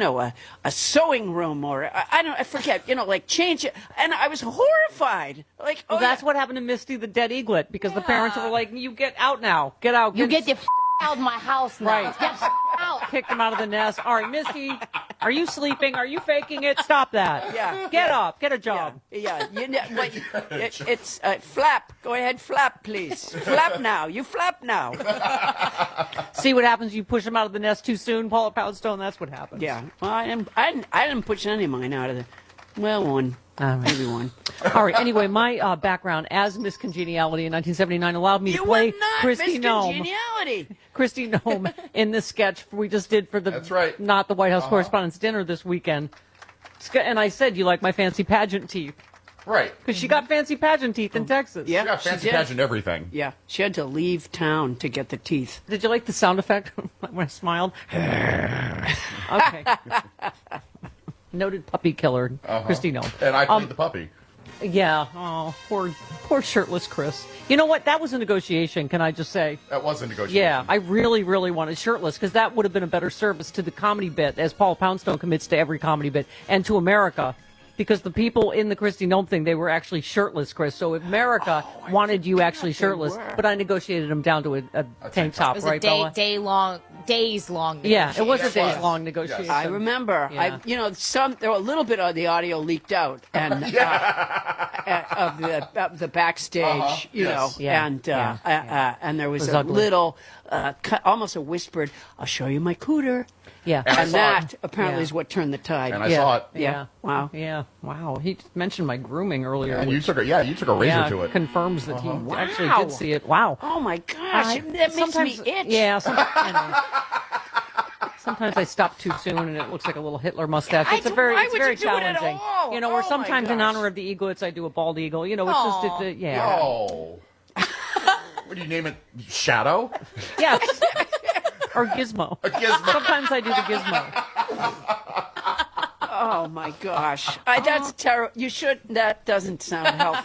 sewing room, or I forget, change it. And I was horrified. Well, that's what happened to Misty, the dead eaglet, because the parents were like, you get out now. Get out. You get the out of my house now. Right. Get out. Kicked him out of the nest. All right, Misty, are you sleeping? Are you faking it? Stop that. Yeah. Get up. Get a job. Yeah. It's flap. Go ahead, flap, please. Flap now. You flap now. See what happens? You push him out of the nest too soon, Paula Poundstone. That's what happens. Yeah. Well, I didn't push any of mine out of the. Well, one. Maybe one. All right. Anyway, my background as Miss Congeniality in 1979 allowed me to play Christy Nome. Christy Nome in this sketch we just did for the not the White House Correspondents' Dinner this weekend. And I said, you like my fancy pageant teeth. Right. Because she got fancy pageant teeth in Texas. Yeah, she got fancy pageant everything. Yeah. She had to leave town to get the teeth. Did you like the sound effect when I smiled? Okay. Noted puppy killer, Christy Nome. And I played the puppy. Yeah. Oh, poor shirtless Chris. You know what? That was a negotiation, can I just say? That was a negotiation. Yeah, I really, really wanted shirtless, because that would have been a better service to the comedy bit, as Paula Poundstone commits to every comedy bit, and to America. Because the people in the Christy Nome thing, they were actually shirtless, Chris. So America wanted you actually shirtless, but I negotiated them down to a tank top, it was right, Bella? days long. Yeah, it was a days long negotiation. I remember. Yeah. There were a little bit of the audio leaked out, and of the backstage, and there was a little, almost a whispered, "I'll show you my cooter." Yeah, and that apparently is what turned the tide. And I saw it. Yeah. Wow. Yeah. Wow, he mentioned my grooming earlier. And you took a razor to it. Confirms that he actually did see it. Wow. Oh my gosh, that makes me itch. Yeah. Sometimes I stop too soon, and it looks like a little Hitler mustache. It's very challenging. You know, or sometimes in honor of the eaglets, I do a bald eagle. You know, it's just yeah. Oh. What do you name it? Shadow? Yes. Or Gizmo. A gizmo. Sometimes I do the Gizmo. Oh my gosh, that's terrible. You should. That doesn't sound healthy.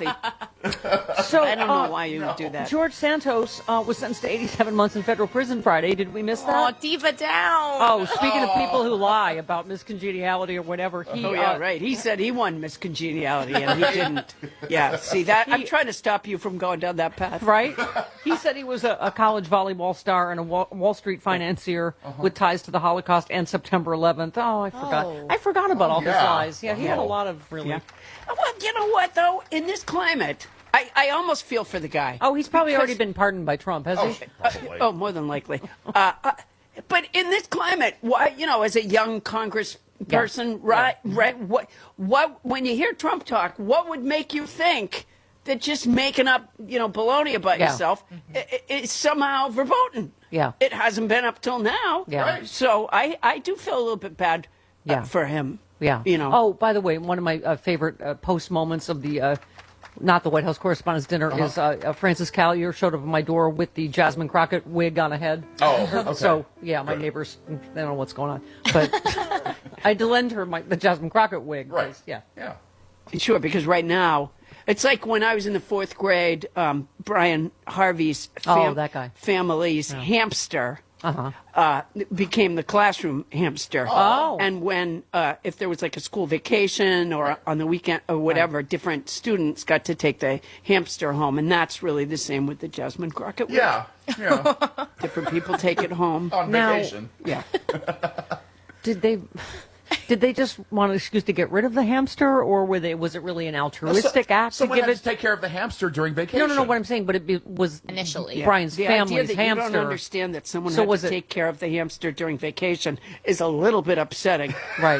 So I don't know why you would do that. George Santos was sentenced to 87 months in federal prison Friday. Did we miss that? Oh, diva down. Oh, speaking of people who lie about miscongeniality or whatever, right. He said he won miscongeniality and he didn't. Yeah, see that? I'm trying to stop you from going down that path. Right? He said he was a college volleyball star and a Wall Street financier with ties to the Holocaust and September 11th. Oh, I forgot. I forgot about all his lies. Yeah, he had a lot of really. Yeah. Well, you know what though? In this climate, I almost feel for the guy. Oh, he's probably already been pardoned by Trump, has he? Oh, more than likely. But in this climate, why? You know, as a young Congress person, right? What? When you hear Trump talk, what would make you think that just making up, baloney about yourself is somehow verboten? Yeah, it hasn't been up till now. Yeah. Right? So I do feel a little bit bad for him. Yeah. Oh, by the way, one of my favorite post moments of the, not the White House Correspondents' Dinner, is Francis Callier showed up at my door with the Jasmine Crockett wig on a head. Oh, okay. So, yeah, my neighbors, they don't know what's going on. But I had to lend her the Jasmine Crockett wig. Right. Yeah. Sure, because right now, it's like when I was in the 4th grade, Brian Harvey's that guy. family's hamster became the classroom hamster. Oh. And when, if there was like a school vacation or on the weekend or whatever, different students got to take the hamster home. And that's really the same with the Jasmine Crockett wig. Yeah. Different people take it home. On vacation. Yeah. Did they just want an excuse to get rid of the hamster, or was it really an altruistic act to someone give had it? to take care of the hamster during vacation. No, what I'm saying, but it was initially Brian's the family's idea that hamster. You don't understand that someone had to take care of the hamster during vacation is a little bit upsetting. Right.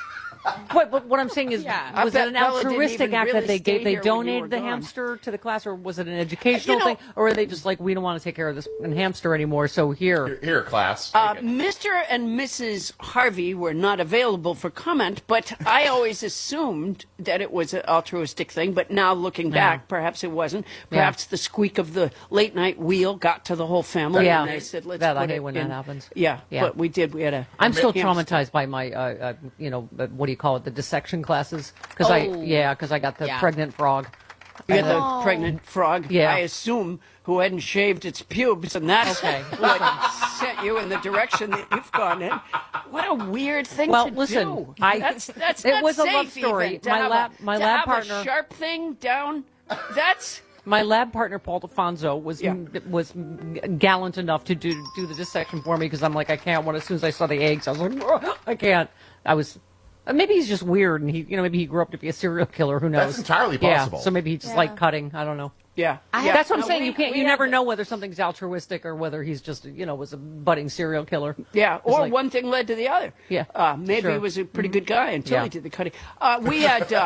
But what I'm saying is, was it an altruistic act that they gave? They donated the hamster to the class, or was it an educational thing? Or were they just like, we don't want to take care of this hamster anymore, so here, class. Mr. and Mrs. Harvey were not available for comment, but I always assumed that it was an altruistic thing. But now looking back, perhaps it wasn't. Perhaps the squeak of the late night wheel got to the whole family, and they said, "Let's put it when in." that happens. Yeah, but we did. We had a. I'm still traumatized by my, what do you call it, the dissection classes, because I got the pregnant frog. You got the pregnant frog, I assume, who hadn't shaved its pubes, and that's what sent you in the direction that you've gone in. What a weird thing to do. That's it not was safe, a love story. Even, My lab partner, a sharp thing down. That's. My lab partner, Paul DeFonso, was gallant enough to do the dissection for me, because I'm like, I can't. As soon as I saw the eggs, I was like, I can't. Maybe he's just weird, and maybe he grew up to be a serial killer. Who knows? That's entirely possible. Yeah, so maybe he just liked cutting. I don't know. Yeah. That's what I'm saying. You never know whether something's altruistic or whether he's just, was a budding serial killer. Yeah, or one thing led to the other. Yeah. Maybe he was a pretty good guy until he did the cutting. We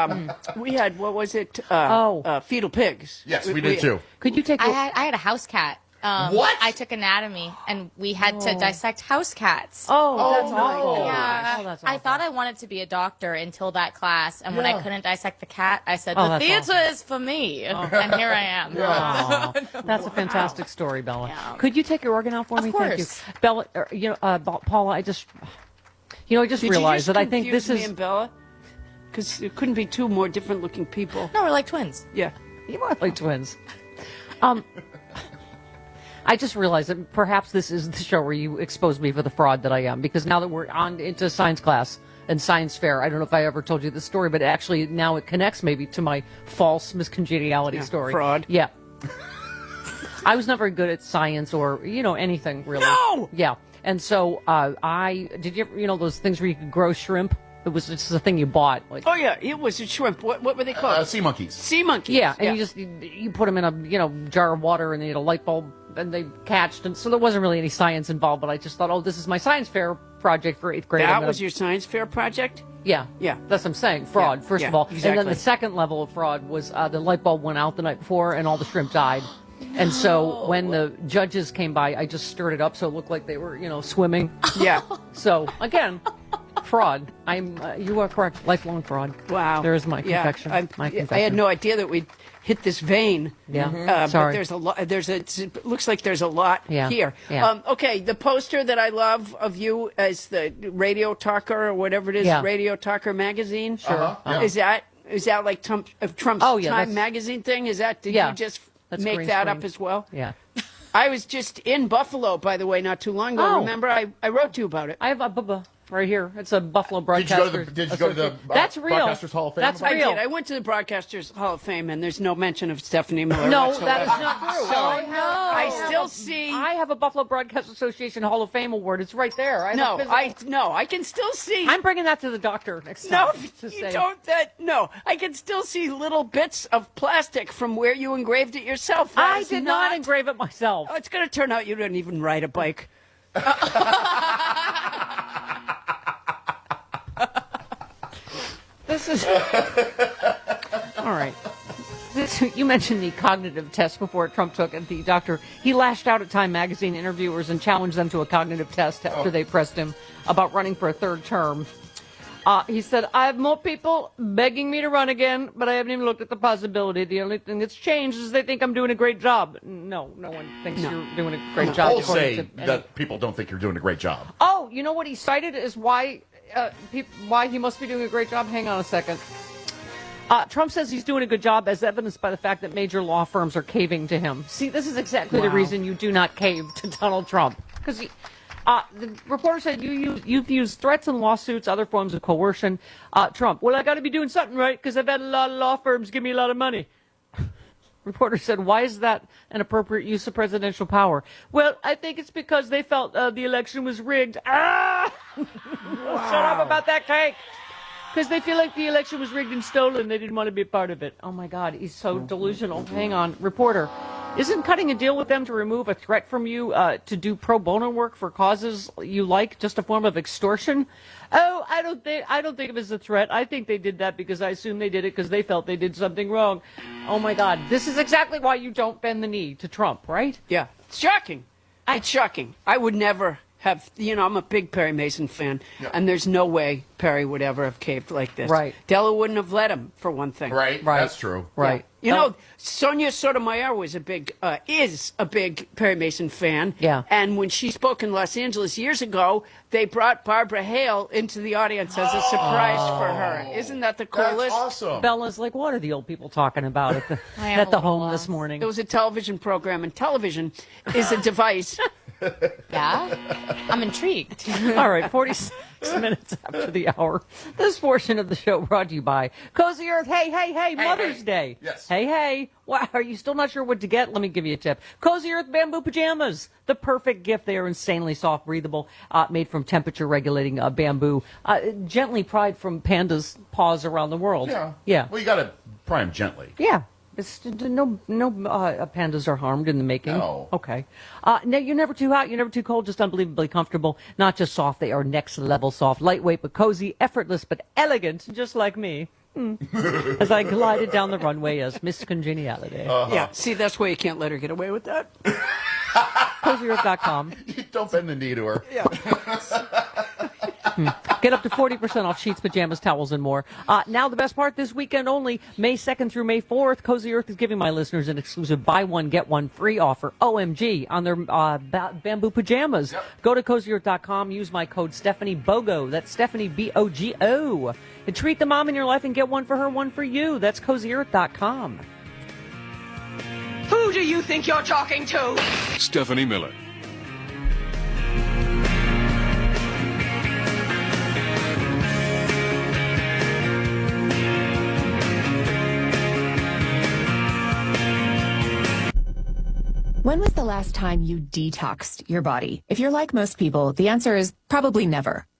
had what was it? Fetal pigs. Yes, we did too. Could you take? I had a house cat. What? I took anatomy, and we had to dissect house cats. Oh, that's awful. Yeah. Oh, that's awful. I thought I wanted to be a doctor until that class, and when I couldn't dissect the cat, I said, the that's theater awful. is for me, and here I am. That's a fantastic story, Bella. Yeah. Could you take your organ out for me? Of course. Thank you. Bella, Paula, I just realized that I think this me and Bella? Because there couldn't be two more different-looking people. No, we're like twins. Yeah. You are like twins. I just realized that perhaps this is the show where you exposed me for the fraud that I am, because now that we're on into science class and science fair, I don't know if I ever told you this story, but actually now it connects maybe to my false miscongeniality story. Fraud. Yeah. I was not very good at science or, anything really. No! Yeah. And so did you ever, those things where you could grow shrimp? It was just a thing you bought. Oh, yeah, it was a shrimp. What were they called? Sea monkeys. Sea monkeys. Yeah, and you put them in a jar of water, and they had a light bulb, and they hatched, and so there wasn't really any science involved, but I just thought, this is my science fair project for 8th grade. That was your science fair project? Yeah. That's what I'm saying. Fraud, first of all. Exactly. And then the second level of fraud was the light bulb went out the night before and all the shrimp died. And so when the judges came by, I just stirred it up so it looked like they were, swimming. Yeah. So, again, fraud. You are correct. Lifelong fraud. Wow. There is my confession. I had no idea that we'd hit this vein. Yeah. But Sorry. there's a lot. It looks like there's a lot here. Yeah. Okay, the poster that I love of you as the radio talker or whatever it is, Radio Talker magazine. Sure. Is that like Trump's Time magazine thing? Is that? Did you just make that up as well? Yeah. I was just in Buffalo, by the way, not too long ago. Remember, I wrote to you about it. I have a right here. It's a Buffalo Broadcasters. Did you go to the That's real. Broadcasters Hall of Fame? That's real. I did. I went to the Broadcasters Hall of Fame, and there's no mention of Stephanie Miller. No, whatsoever. that is not true. So I still see. I have a Buffalo Broadcast Association Hall of Fame award. It's right there. I can still see. I'm bringing that to the doctor next time. I can still see little bits of plastic from where you engraved it yourself. I did not engrave it myself. Oh, it's going to turn out you didn't even ride a bike. This is all right. You mentioned the cognitive test before Trump took it. The doctor, he lashed out at Time magazine interviewers and challenged them to a cognitive test after they pressed him about running for a third term. He said, I have more people begging me to run again, but I haven't even looked at the possibility. The only thing that's changed is they think I'm doing a great job. No one thinks you're doing a great job. People say that people don't think you're doing a great job. Oh, you know what he cited is why he must be doing a great job? Hang on a second. Trump says he's doing a good job as evidenced by the fact that major law firms are caving to him. See, this is exactly the reason you do not cave to Donald Trump. Because the reporter said you've used threats and lawsuits, other forms of coercion. Trump, well, I got to be doing something right because I've had a lot of law firms give me a lot of money. Reporter said, why is that an appropriate use of presidential power? Well, I think it's because they felt the election was rigged. Shut up about that cake. Because they feel like the election was rigged and stolen. They didn't want to be a part of it. Oh, my God. He's so delusional. Hang on. Reporter, isn't cutting a deal with them to remove a threat from you to do pro bono work for causes you like just a form of extortion? Oh, I don't think of it as a threat. I think they did that because I assume they did it because they felt they did something wrong. Oh, my God. This is exactly why you don't bend the knee to Trump, right? Yeah. It's shocking. It's shocking. I would never have, I'm a big Perry Mason fan, and there's no way Perry would ever have caved like this. Right. Della wouldn't have let him, for one thing. Right. That's true. Right. Yeah. Sonia Sotomayor is a big Perry Mason fan. Yeah. And when she spoke in Los Angeles years ago, they brought Barbara Hale into the audience as a surprise for her. Isn't that the coolest? That's awesome. Bella's like, what are the old people talking about at the home this morning? It was a television program, and television is a device. Yeah? I'm intrigued. All right, 46 minutes after the hour. This portion of the show brought to you by Cozy Earth. Hey, Mother's Day. Yes. Hey. Wow, are you still not sure what to get? Let me give you a tip. Cozy Earth bamboo pajamas. The perfect gift. They are insanely soft, breathable, made from temperature-regulating bamboo. Gently pried from pandas' paws around the world. Yeah. Well, you got to pry them gently. Yeah. It's, no pandas are harmed in the making. No. Okay. No, you're never too hot. You're never too cold. Just unbelievably comfortable. Not just soft. They are next level soft. Lightweight but cozy. Effortless but elegant. Just like me. As I glided down the runway as Miss Congeniality. Yeah. See, that's why you can't let her get away with that. CozyEarth.com. Don't bend the knee to her. Yeah. Get up to 40% off sheets, pajamas, towels, and more. Now the best part, this weekend only, May 2nd through May 4th, Cozy Earth is giving my listeners an exclusive buy one, get one free offer, OMG, on their bamboo pajamas. Yep. Go to CozyEarth.com, use my code Stephanie BOGO. That's Stephanie BOGO. And treat the mom in your life and get one for her, one for you. That's CozyEarth.com. Who do you think you're talking to? Stephanie Miller. When was the last time you detoxed your body? If you're like most people, the answer is probably never.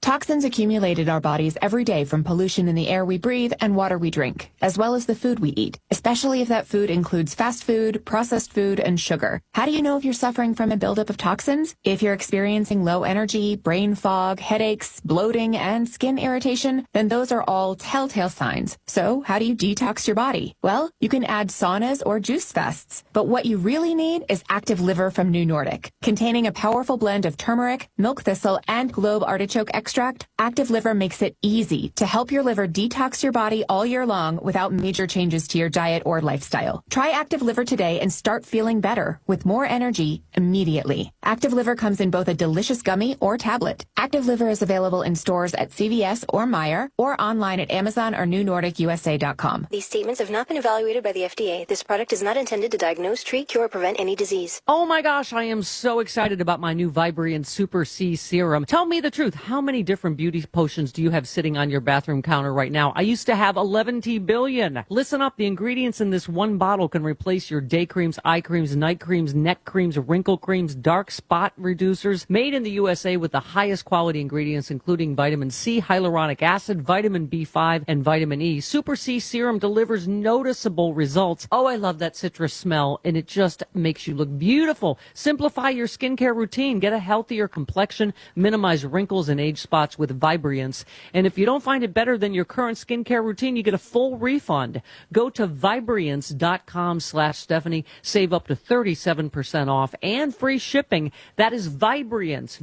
Toxins accumulate in our bodies every day from pollution in the air we breathe and water we drink, as well as the food we eat, especially if that food includes fast food, processed food, and sugar. How do you know if you're suffering from a buildup of toxins? If you're experiencing low energy, brain fog, headaches, bloating, and skin irritation, then those are all telltale signs. So how do you detox your body? Well, you can add saunas or juice fasts. But what you really need is Active Liver from New Nordic. Containing a powerful blend of turmeric, milk thistle, and globe artichoke extract, Active Liver makes it easy to help your liver detox your body all year long without major changes to your diet or lifestyle. Try Active Liver today and start feeling better with more energy immediately. Active Liver comes in both a delicious gummy or tablet. Active Liver is available in stores at CVS or Meijer or online at Amazon or NewNordicUSA.com. These statements have not been evaluated by the FDA. This product is not intended to diagnose, treat, cure, or prevent any disease. Oh my gosh, I am so excited about my new Vibrian Super C Serum. Tell me the truth. How many different beauty potions do you have sitting on your bathroom counter right now? I used to have 11 billion. Listen up. The ingredients in this one bottle can replace your day creams, eye creams, night creams, neck creams, wrinkle creams, dark spot reducers. Made in the USA with the highest quality ingredients, including vitamin C, hyaluronic acid, vitamin B5, and vitamin E. Super C Serum delivers noticeable results. Oh, I love that citrus smell, and it just makes you look beautiful. Simplify your skincare routine. Get a healthier complexion. Minimize wrinkles and age spots with Vibriance. And if you don't find it better than your current skincare routine, you get a full refund. Go to Vibriance.com/Stephanie. Save up to 37% off and free shipping. That is Vibriance,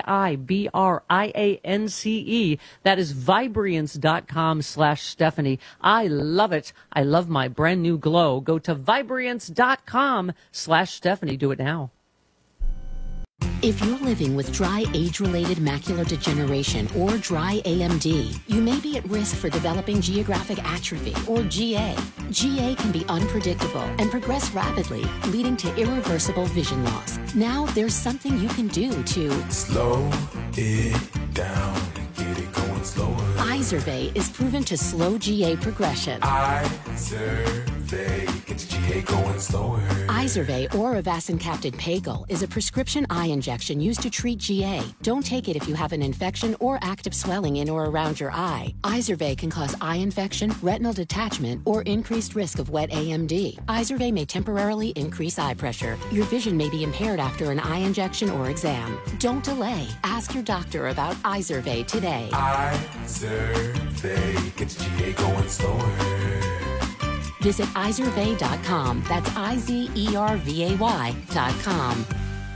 Vibriance. That is Vibriance.com/Stephanie. I love it. I love my brand new glow. Go to Vibriance.com/Stephanie. Do it now. If you're living with dry age-related macular degeneration or dry AMD, you may be at risk for developing geographic atrophy or GA. GA can be unpredictable and progress rapidly, leading to irreversible vision loss. Now there's something you can do to slow it down and get it going slower. Izervay is proven to slow GA progression. Izervay gets GA going slower. Izervay or avacincaptad pagel is a prescription eye injection used to treat GA. Don't take it if you have an infection or active swelling in or around your eye. Izervay can cause eye infection, retinal detachment, or increased risk of wet AMD. Izervay may temporarily increase eye pressure. Your vision may be impaired after an eye injection or exam. Don't delay. Ask your doctor about Izervay today. Izervay gets GA going slower. Visit Izervay.com. That's IZERVAY.com.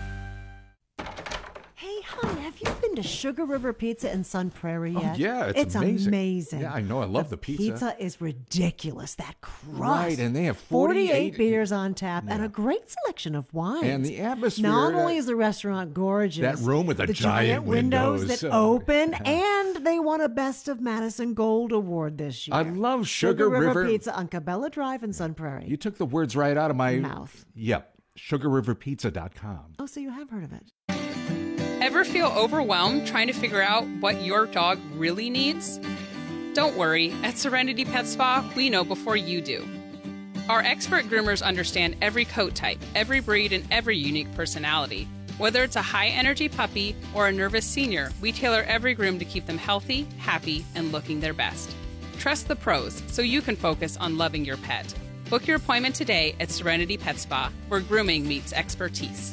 Hey, honey, have you been to Sugar River Pizza in Sun Prairie yet? Oh, yeah, it's amazing. Yeah, I know. I love the pizza. Pizza is ridiculous. That crust. Right, and they have 48 beers on tap and a great selection of wines. And the atmosphere. Not only is the restaurant gorgeous, that room with the giant windows that open, and they won a Best of Madison Gold Award this year. I love Sugar River Pizza on Cabela Drive in Sun Prairie. You took the words right out of my mouth. Yep, sugarriverpizza.com. Oh, so you have heard of it. Ever feel overwhelmed trying to figure out what your dog really needs? Don't worry, at Serenity Pet Spa, we know before you do. Our expert groomers understand every coat type, every breed, and every unique personality. Whether it's a high-energy puppy or a nervous senior, we tailor every groom to keep them healthy, happy, and looking their best. Trust the pros so you can focus on loving your pet. Book your appointment today at Serenity Pet Spa, where grooming meets expertise.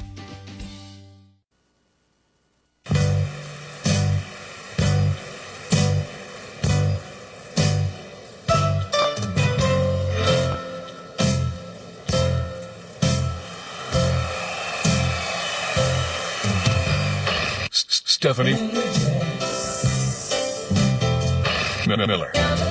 Stephanie Miller.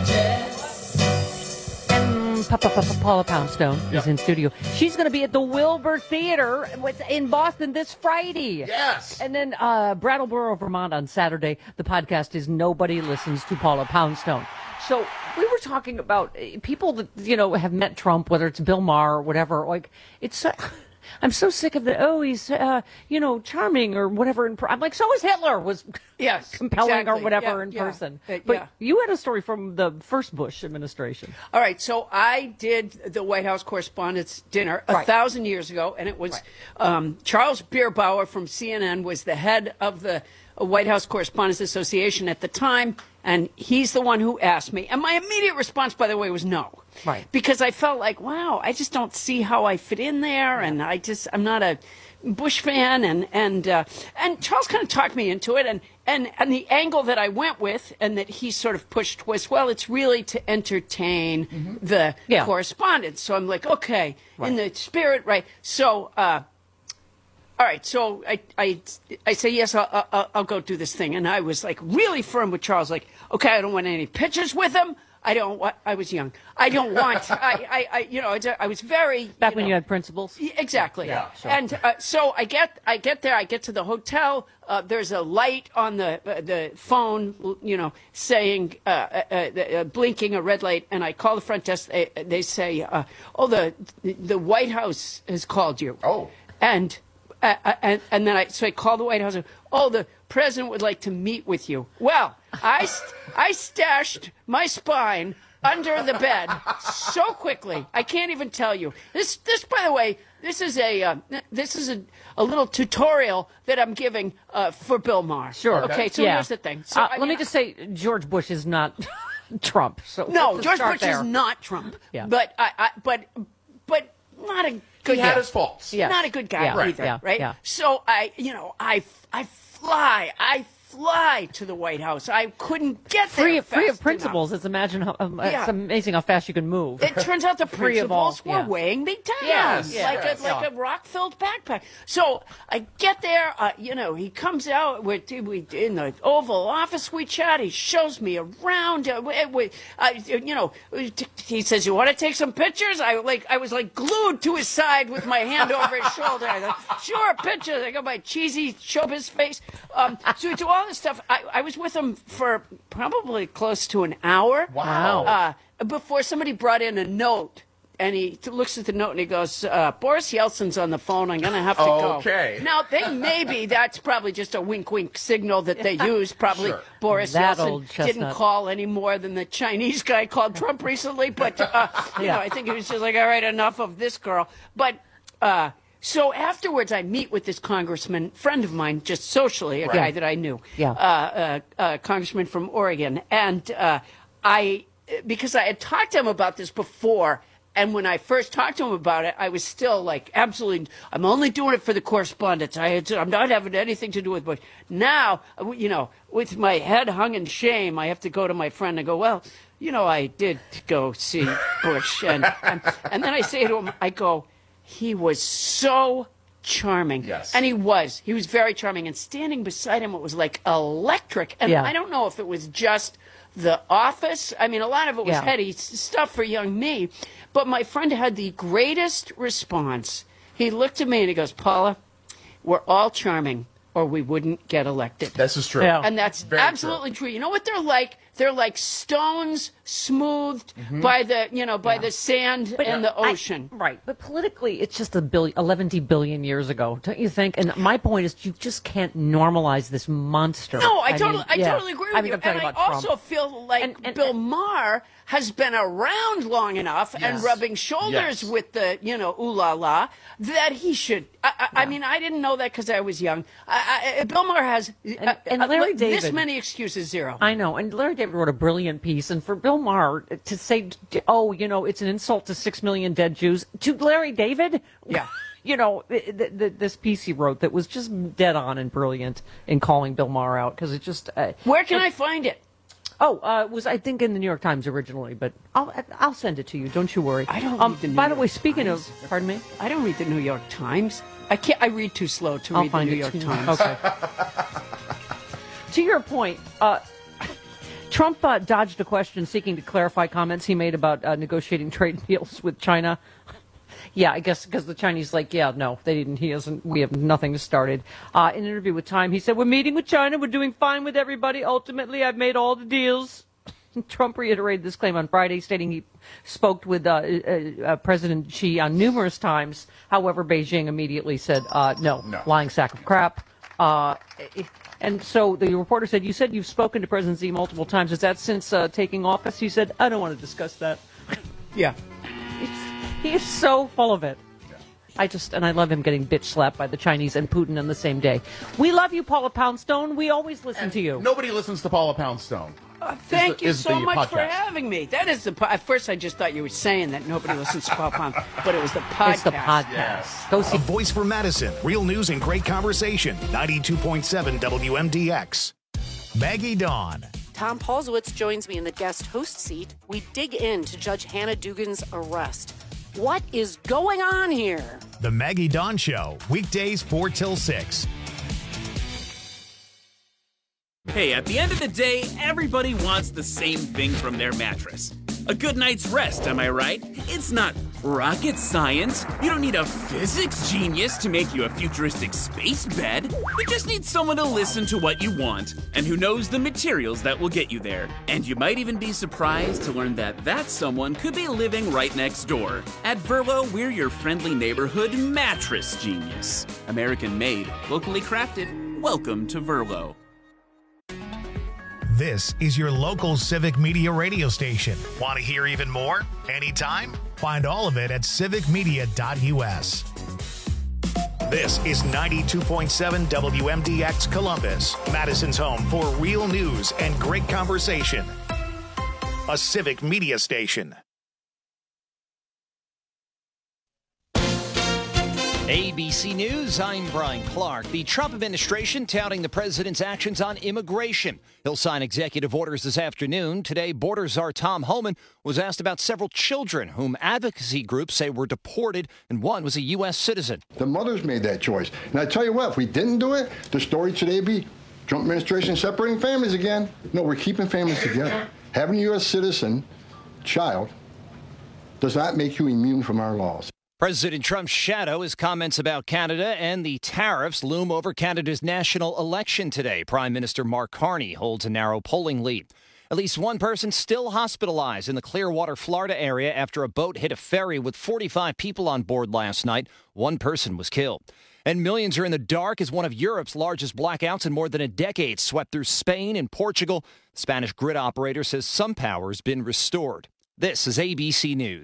Paula Poundstone is in studio. She's going to be at the Wilbur Theater in Boston this Friday. Yes. And then Brattleboro, Vermont on Saturday. The podcast is Nobody Listens to Paula Poundstone. So we were talking about people that, have met Trump, whether it's Bill Maher or whatever. Like, it's I'm so sick of he's, charming or whatever. I'm like, so is Hitler, was compelling exactly. or whatever in person. But you had a story from the first Bush administration. All right, so I did the White House Correspondents' Dinner 1,000 years ago, and it was Charles Bierbauer from CNN was the head of the White House Correspondents Association at the time, and he's the one who asked me. And my immediate response, by the way, was no. Right. Because I felt like, wow, I just don't see how I fit in there, and I'm not a Bush fan, and Charles kind of talked me into it, and the angle that I went with and that he sort of pushed was, well, it's really to entertain the correspondents. So I'm like, okay, in the spirit, right. So, all right, so I say, yes, I'll go do this thing. And I was like really firm with Charles, like, okay, I don't want any pictures with him. I was young. I don't want, I was very. Back when you had principles? Exactly. Yeah, sure. And so I get there, I get to the hotel. There's a light on the phone, saying, blinking a red light. And I call the front desk. They say, the White House has called you. Oh. And then I call the White House. The president would like to meet with you. Well, I stashed my spine under the bed so quickly. I can't even tell you. This by the way, this is a little tutorial that I'm giving for Bill Maher. Sure. Okay. So here's the thing. So let me just say, George Bush is not Trump. So no, George Bush is not Trump. Yeah. But not a. He had his faults. Yes. Not a good guy either, right? Yeah. So I fly to the White House. I couldn't get there free of principles. It's amazing how fast you can move. It turns out the principals were weighing me down like a rock-filled backpack. So I get there. He comes out. We in the Oval Office. We chat. He shows me around. He says, "You want to take some pictures?" I was glued to his side with my hand over his shoulder. I go, "Sure, pictures." I got my cheesy showbiz face. So we do all this stuff. I was with him for probably close to an hour. Wow. Before somebody brought in a note. And he looks at the note and he goes, Boris Yeltsin's on the phone. I'm going to have to go. Okay. Now, that's probably just a wink signal that they use. Probably sure. Boris Yeltsin didn't call any more than the Chinese guy called Trump recently. But, I think he was just like, all right, enough of this girl. But so afterwards, I meet with this congressman, friend of mine, just socially, a guy that I knew, congressman from Oregon. And because I had talked to him about this before, and when I first talked to him about it, I was still like, absolutely, I'm only doing it for the correspondence. I'm not having anything to do with Bush. Now, with my head hung in shame, I have to go to my friend and go, well, I did go see Bush. And then I say to him, I go, he was so charming. Yes. And he was very charming. And standing beside him, it was like electric. And I don't know if it was just The Office. I mean, a lot of it was heady stuff for young me. But my friend had the greatest response. He looked at me and he goes, Paula, we're all charming or we wouldn't get elected. This is true. Yeah. And that's very absolutely true. You know what they're like? They're like stones smoothed by the, by the sand and the ocean. Right. But politically, it's just 11 billion years ago, don't you think? And my point is you just can't normalize this monster. No, I totally agree with you. And I also feel like Bill Maher has been around long enough and rubbing shoulders with the, ooh la la, that he should. I mean, I didn't know that because I was young. Bill Maher has and Larry David, this many excuses, zero. I know. And Larry David wrote a brilliant piece. And for Bill Maher to say, it's an insult to 6 million dead Jews, to Larry David? Yeah. This piece he wrote that was just dead on and brilliant in calling Bill Maher out because it just. Where can I find it? It was I think in the New York Times originally, but I'll send it to you. Don't you worry. I don't read the New By York the way, speaking Times. of, pardon me, I don't read the New York Times. I read too slow to read the New York Times. Okay. To your point, Trump dodged a question seeking to clarify comments he made about negotiating trade deals with China. Yeah, I guess because the Chinese no, they didn't. We have nothing started. In an interview with Time, he said, we're meeting with China. We're doing fine with everybody. Ultimately, I've made all the deals. Trump reiterated this claim on Friday, stating he spoke with President Xi on numerous times. However, Beijing immediately said, no, lying sack of crap. And so the reporter said, you said you've spoken to President Xi multiple times. Is that since taking office? He said, I don't want to discuss that. Yeah. He's so full of it. I love him getting bitch slapped by the Chinese and Putin on the same day. We love you, Paula Poundstone. We always listen to you. Nobody listens to Paula Poundstone. Thank you so much for having me. That is at first I just thought you were saying that nobody listens to Paula Poundstone, but it was the podcast. It's the podcast. Yes. Go see. A voice for Madison. Real news and great conversation. 92.7 WMDX. Maggie Dawn. Tom Paulsowitz joins me in the guest host seat. We dig into Judge Hannah Dugan's arrest. What is going on here? The Maggie Dawn Show, weekdays 4 till 6. Hey, at the end of the day, everybody wants the same thing from their mattress. A good night's rest, am I right? It's not rocket science. You don't need a physics genius to make you a futuristic space bed. You just need someone to listen to what you want and who knows the materials that will get you there. And you might even be surprised to learn that that someone could be living right next door. At Verlo, we're your friendly neighborhood mattress genius. American made, locally crafted. Welcome to Verlo. This is your local Civic Media radio station. Want to hear even more? Anytime? Find all of it at civicmedia.us. This is 92.7 WMDX Columbus, Madison's home for real news and great conversation. A Civic Media station. ABC News, I'm Brian Clark. The Trump administration touting the president's actions on immigration. He'll sign executive orders this afternoon. Today, border czar Tom Homan was asked about several children whom advocacy groups say were deported, and one was a U.S. citizen. The mothers made that choice. And I tell you what, if we didn't do it, the story today would be Trump administration separating families again. No, we're keeping families together. Having a U.S. citizen child does not make you immune from our laws. President Trump's shadow, his comments about Canada and the tariffs loom over Canada's national election today. Prime Minister Mark Carney holds a narrow polling lead. At least one person still hospitalized in the Clearwater, Florida area after a boat hit a ferry with 45 people on board last night. One person was killed. And millions are in the dark as one of Europe's largest blackouts in more than a decade swept through Spain and Portugal. The Spanish grid operator says some power has been restored. This is ABC News.